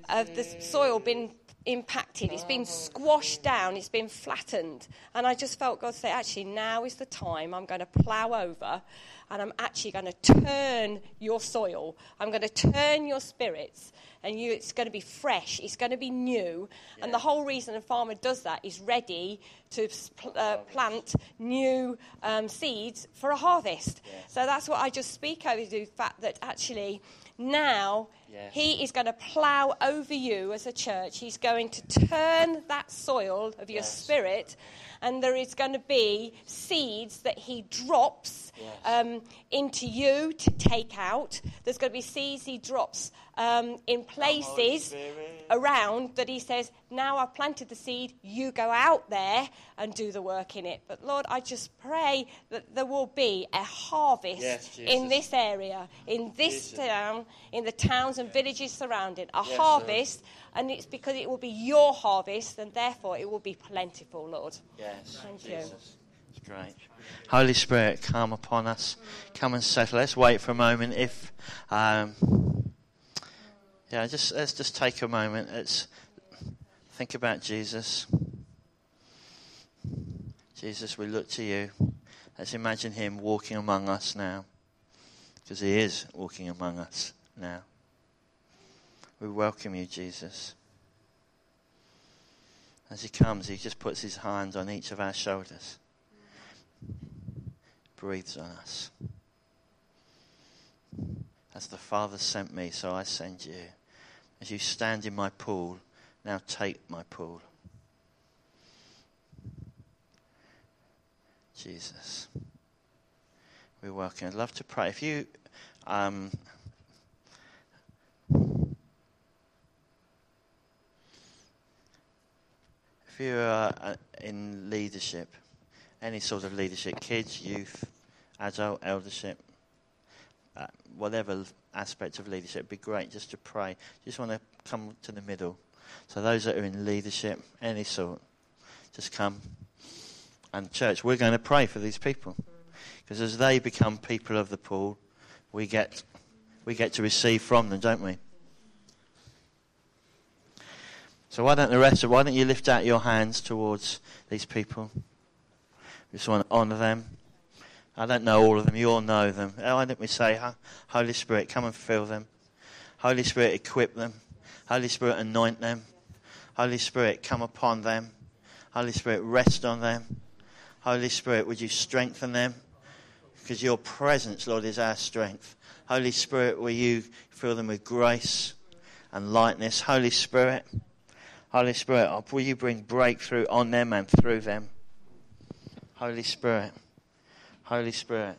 Speaker 2: of the soil been impacted. It's been squashed down. It's been flattened. And I just felt God say, actually, now is the time. I'm going to plough over and I'm actually going to turn your soil. I'm going to turn your spirits. And you, it's going to be fresh. It's going to be new. Yeah. And the whole reason a farmer does that is ready to uh, plant new um, seeds for a harvest. Yeah. So that's what I just speak over, the fact that actually now yes. he is going to plough over you as a church. He's going to turn that soil of your yes. spirit, and there is going to be seeds that he drops yes. um, into you to take out. There's going to be seeds he drops um, in places around that he says, now I've planted the seed, you go out there and do the work in it. But Lord, I just pray that there will be a harvest yes, in this area, in this Jesus. town, in the towns and villages surrounding, a yes, harvest, Lord. And it's because it will be your harvest, and therefore it will be plentiful, Lord.
Speaker 1: Yes,
Speaker 2: thank
Speaker 1: Jesus.
Speaker 2: you.
Speaker 1: It's great. Holy Spirit, come upon us. Come and settle. Let's wait for a moment. If, um, yeah, just let's just take a moment. Let's think about Jesus. Jesus, we look to you. Let's imagine him walking among us now, because he is walking among us now. We welcome you, Jesus. As he comes, he just puts his hand on each of our shoulders, breathes on us. As the Father sent me, so I send you. As you stand in my pool, now take my pool. Jesus, we welcome. I'd love to pray. If you, um, if you are in leadership, any sort of leadership, kids, youth, adult, eldership, uh, whatever aspect of leadership, it'd be great just to pray. Just want to come to the middle. So those that are in leadership, any sort, just come. And church, we're going to pray for these people, because as they become people of the pool, we get we get to receive from them, don't we? So why don't the rest of why don't you lift out your hands towards these people? We just want to honour them. I don't know all of them. You all know them. Why don't we say, Holy Spirit, come and fill them. Holy Spirit, equip them. Holy Spirit, anoint them. Holy Spirit, come upon them. Holy Spirit, rest on them. Holy Spirit, would you strengthen them? Because your presence, Lord, is our strength. Holy Spirit, will you fill them with grace and lightness? Holy Spirit, Holy Spirit, will you bring breakthrough on them and through them? Holy Spirit, Holy Spirit.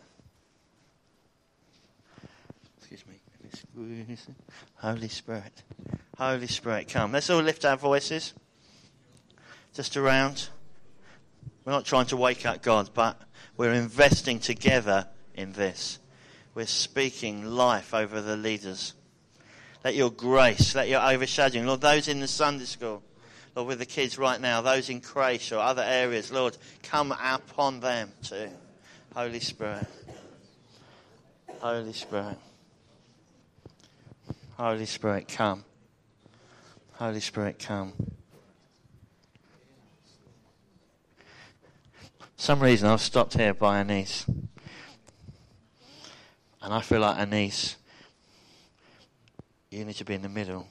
Speaker 1: Excuse me. Holy Spirit, Holy Spirit, come. Let's all lift our voices. Just around. We're not trying to wake up God, but we're investing together in this. We're speaking life over the leaders. Let your grace, let your overshadowing, Lord, those in the Sunday school, Lord, with the kids right now, those in creche or other areas, Lord, come upon them too. Holy Spirit. Holy Spirit. Holy Spirit, come. Holy Spirit, come. For some reason I've stopped here by Anise, and I feel like Anise, you need to be in the middle.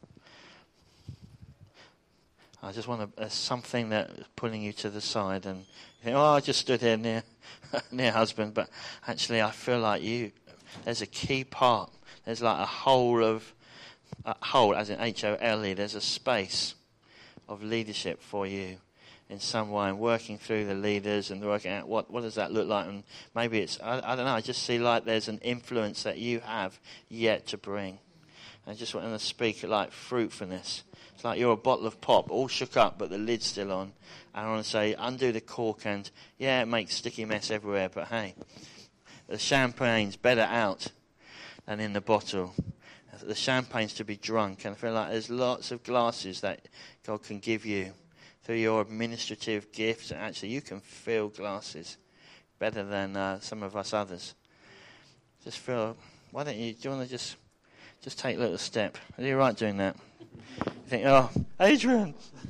Speaker 1: I just want to, there's something that's pulling you to the side, and you think, oh, I just stood here near near husband, but actually I feel like you, there's a key part, there's like a hole of, a hole as in H O L E, there's a space of leadership for you. In some way, and working through the leaders and working out what, what does that look like, and maybe it's, I, I don't know, I just see like there's an influence that you have yet to bring. I just want to speak like fruitfulness. It's like you're a bottle of pop, all shook up, but the lid's still on. And I want to say, undo the cork, and yeah, it makes sticky mess everywhere, but hey, the champagne's better out than in the bottle. The champagne's to be drunk, and I feel like there's lots of glasses that God can give you through your administrative gifts, and actually you can fill glasses better than uh, some of us others. Just feel, why don't you, do you want to just just take a little step? Are you right doing that? You think, oh, Adrian.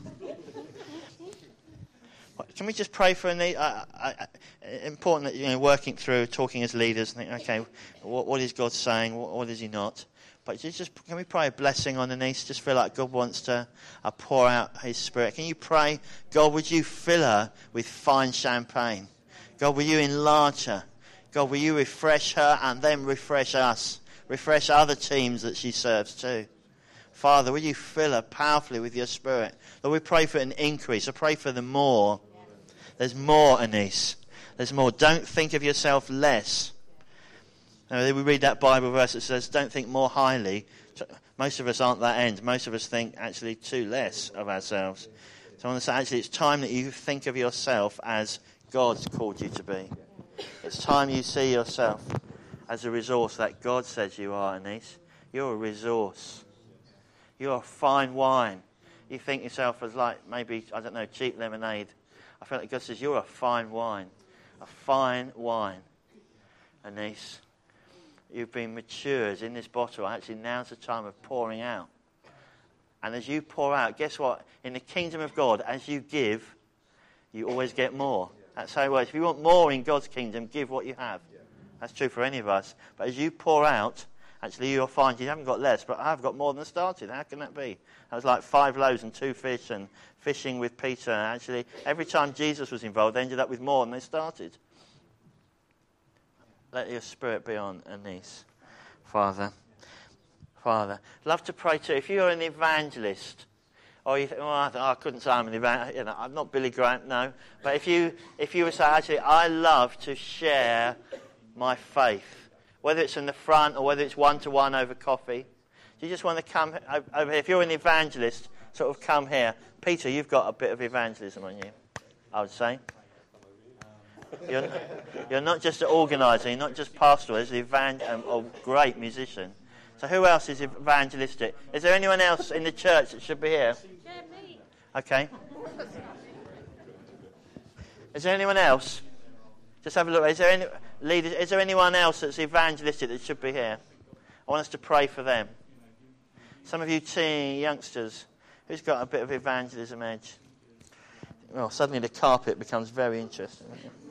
Speaker 1: Can we just pray for a need? I, I, I, important that, you know, working through, talking as leaders, think, okay, what, what is God saying? What, what is he not? But just, just can we pray a blessing on Denise? Just feel like God wants to uh, pour out his Spirit. Can you pray, God, would you fill her with fine champagne? God, will you enlarge her? God, will you refresh her and then refresh us? Refresh other teams that she serves too. Father, will you fill her powerfully with your Spirit? Lord, we pray for an increase. I pray for the more. There's more, Anise. There's more. Don't think of yourself less. Now, we read that Bible verse that says, don't think more highly. Most of us aren't that end. Most of us think actually too less of ourselves. So I want to say, actually, it's time that you think of yourself as God's called you to be. It's time you see yourself as a resource that God says you are, Anise. You're a resource. You're fine wine. You think yourself as like maybe, I don't know, cheap lemonade. I feel like God says you're a fine wine. A fine wine. Anise, you've been matured in this bottle. Actually, now's the time of pouring out. And as you pour out, guess what? In the kingdom of God, as you give, you always get more. That's how it works. If you want more in God's kingdom, give what you have. That's true for any of us. But as you pour out, actually you'll find you haven't got less, but I've got more than started. How can that be? That was like five loaves and two fish and fishing with Peter. And actually, every time Jesus was involved, they ended up with more than they started. Let your Spirit be on Anise, Father. Father, love to pray too. If you're an evangelist, or you think, oh, I, I couldn't say I'm an evangelist, you know, I'm not Billy Graham, no. But if you if you would say, actually, I love to share my faith, whether it's in the front or whether it's one-to-one over coffee, do you just want to come over here? If you're an evangelist, sort of come here. Peter, you've got a bit of evangelism on you, I would say. You're, you're not just an organiser, you're not just pastoral, you're an evan- a great musician. So who else is evangelistic? Is there anyone else in the church that should be here?
Speaker 2: Yeah, me.
Speaker 1: Okay. Is there anyone else? Just have a look. Is there any leaders? Is there anyone else that's evangelistic that should be here? I want us to pray for them. Some of you teen youngsters, who's got a bit of evangelism edge? Well, suddenly the carpet becomes very interesting.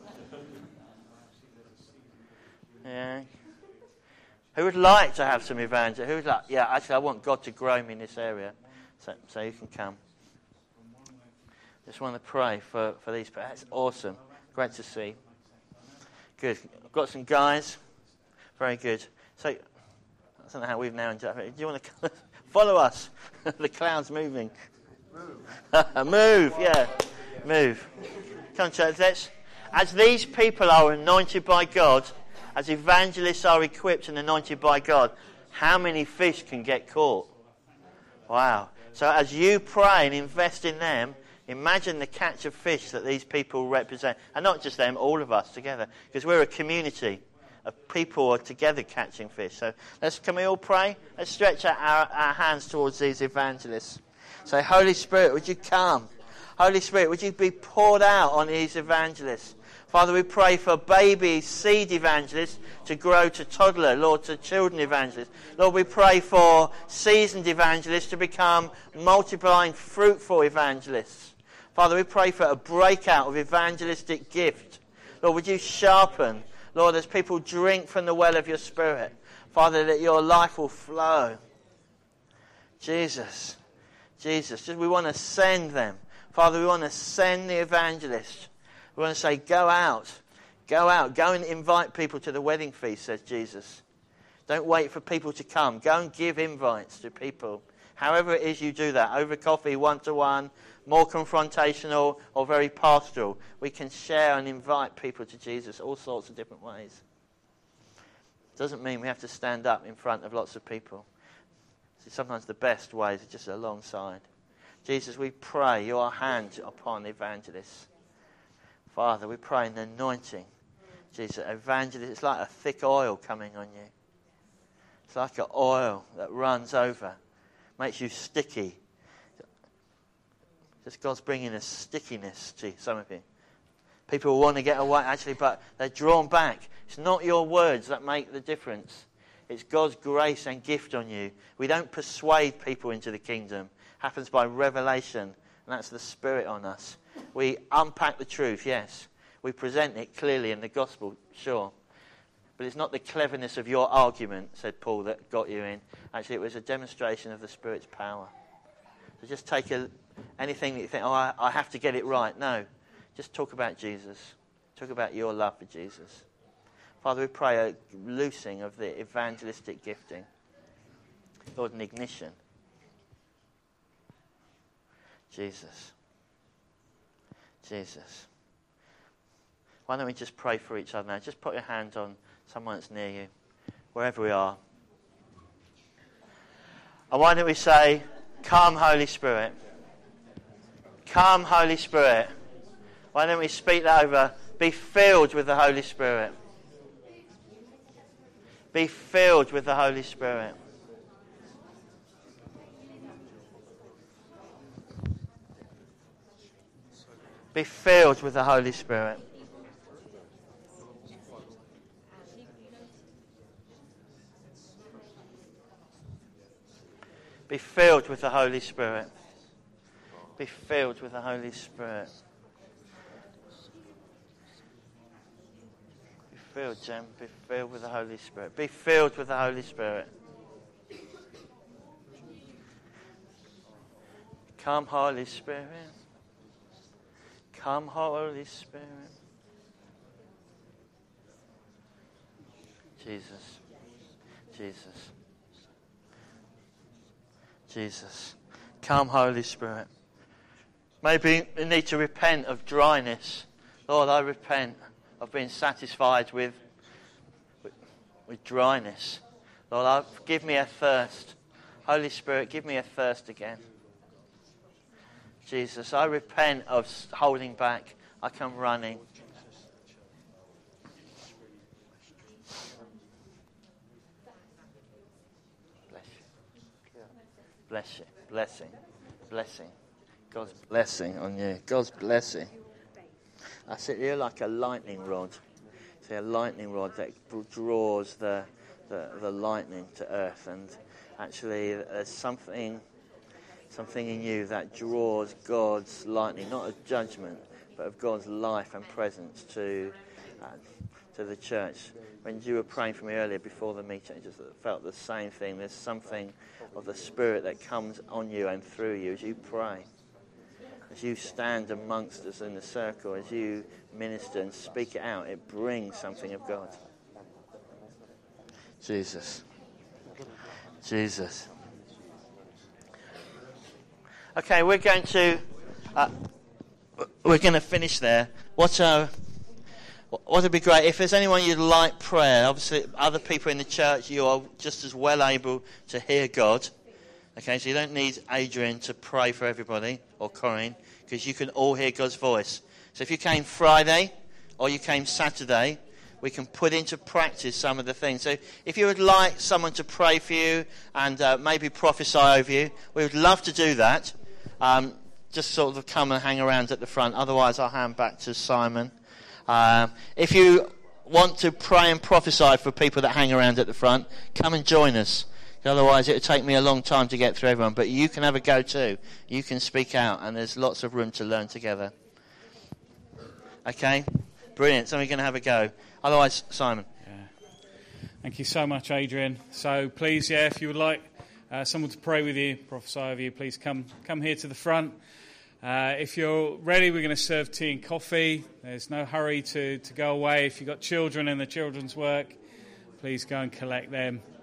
Speaker 1: Yeah. Who would like to have some evangelism? Who would like? Yeah, actually, I want God to grow me in this area, so, so you can come. Just want to pray for, for these. That's awesome. Great to see. Good. I've got some guys. Very good. So, I don't know how we've now enjoyed it. Do you want to follow us? The cloud's moving. Move. Move, yeah. Move. Come on, church. Let's, as these people are anointed by God, as evangelists are equipped and anointed by God, how many fish can get caught? Wow. So as you pray and invest in them, imagine the catch of fish that these people represent. And not just them, all of us together. Because we're a community of people who are together catching fish. So let's, can we all pray? Let's stretch out our, our hands towards these evangelists. Say, Holy Spirit, would you come? Holy Spirit, would you be poured out on these evangelists? Father, we pray for baby seed evangelists to grow to toddler, Lord, to children evangelists. Lord, we pray for seasoned evangelists to become multiplying, fruitful evangelists. Father, we pray for a breakout of evangelistic gift. Lord, would you sharpen, Lord, as people drink from the well of your Spirit. Father, that your life will flow. Jesus, Jesus, we want to send them. Father, we want to send the evangelists. We want to say, go out, go out, go and invite people to the wedding feast, says Jesus. Don't wait for people to come. Go and give invites to people. However it is you do that, over coffee, one-to-one, more confrontational or very pastoral, we can share and invite people to Jesus all sorts of different ways. Doesn't mean we have to stand up in front of lots of people. See, sometimes the best ways are just alongside. Jesus, we pray your hand upon evangelists. Father, we pray in the anointing. Jesus, evangelist, it's like a thick oil coming on you. It's like an oil that runs over, makes you sticky. Just God's bringing a stickiness to some of you. People want to get away, actually, but they're drawn back. It's not your words that make the difference. It's God's grace and gift on you. We don't persuade people into the kingdom. It happens by revelation, and that's the Spirit on us. We unpack the truth, yes. We present it clearly in the gospel, sure. But it's not the cleverness of your argument, said Paul, that got you in. Actually, it was a demonstration of the Spirit's power. So just take a, anything that you think, oh, I, I have to get it right. No, just talk about Jesus. Talk about your love for Jesus. Father, we pray a loosing of the evangelistic gifting. Lord, an ignition. Jesus. Jesus. Why don't we just pray for each other now? Just put your hand on someone that's near you, wherever we are. And why don't we say, come, Holy Spirit. Come, Holy Spirit. Why don't we speak that over? Be filled with the Holy Spirit. Be filled with the Holy Spirit. Be filled with the Holy Spirit. Be filled with the Holy Spirit. Be filled with the Holy Spirit. Be filled, Jem. Be filled with the Holy Spirit. Be filled with the Holy Spirit. Come, Holy Spirit. Come, Holy Spirit. Jesus. Jesus. Jesus. Come, Holy Spirit. Maybe you need to repent of dryness. Lord, I repent of being satisfied with, with, with dryness. Lord, I, give me a thirst. Holy Spirit, give me a thirst again. Jesus, I repent of holding back. I come running. Bless you. Bless you. Blessing. Blessing. God's blessing on you. God's blessing. I sit here like a lightning rod. See, a lightning rod that draws the, the, the lightning to earth. And actually, there's something... Something in you that draws God's lightning, not of judgment, but of God's life and presence to uh, to the church. When you were praying for me earlier before the meeting, I just felt the same thing. There's something of the Spirit that comes on you and through you as you pray. As you stand amongst us in the circle, as you minister and speak it out, it brings something of God. Jesus. Jesus. Okay, we're going to uh, we're going to finish there. What uh, what would be great if there's anyone you'd like prayer. Obviously, other people in the church, you are just as well able to hear God. Okay, so you don't need Adrian to pray for everybody or Corinne, because you can all hear God's voice. So if you came Friday or you came Saturday, we can put into practice some of the things. So if you would like someone to pray for you and uh, maybe prophesy over you, we would love to do that. Um, just sort of come and hang around at the front. Otherwise, I'll hand back to Simon. Um, if you want to pray and prophesy for people that hang around at the front, come and join us. Otherwise, it would take me a long time to get through everyone. But you can have a go too. You can speak out, and there's lots of room to learn together. Okay? Brilliant. So we're going to have a go. Otherwise, Simon.
Speaker 3: Yeah. Thank you so much, Adrian. So please, yeah, if you would like uh, someone to pray with you, prophesy over you, please come come here to the front. Uh, if you're ready, we're going to serve tea and coffee. There's no hurry to, to go away. If you've got children in the children's work, please go and collect them.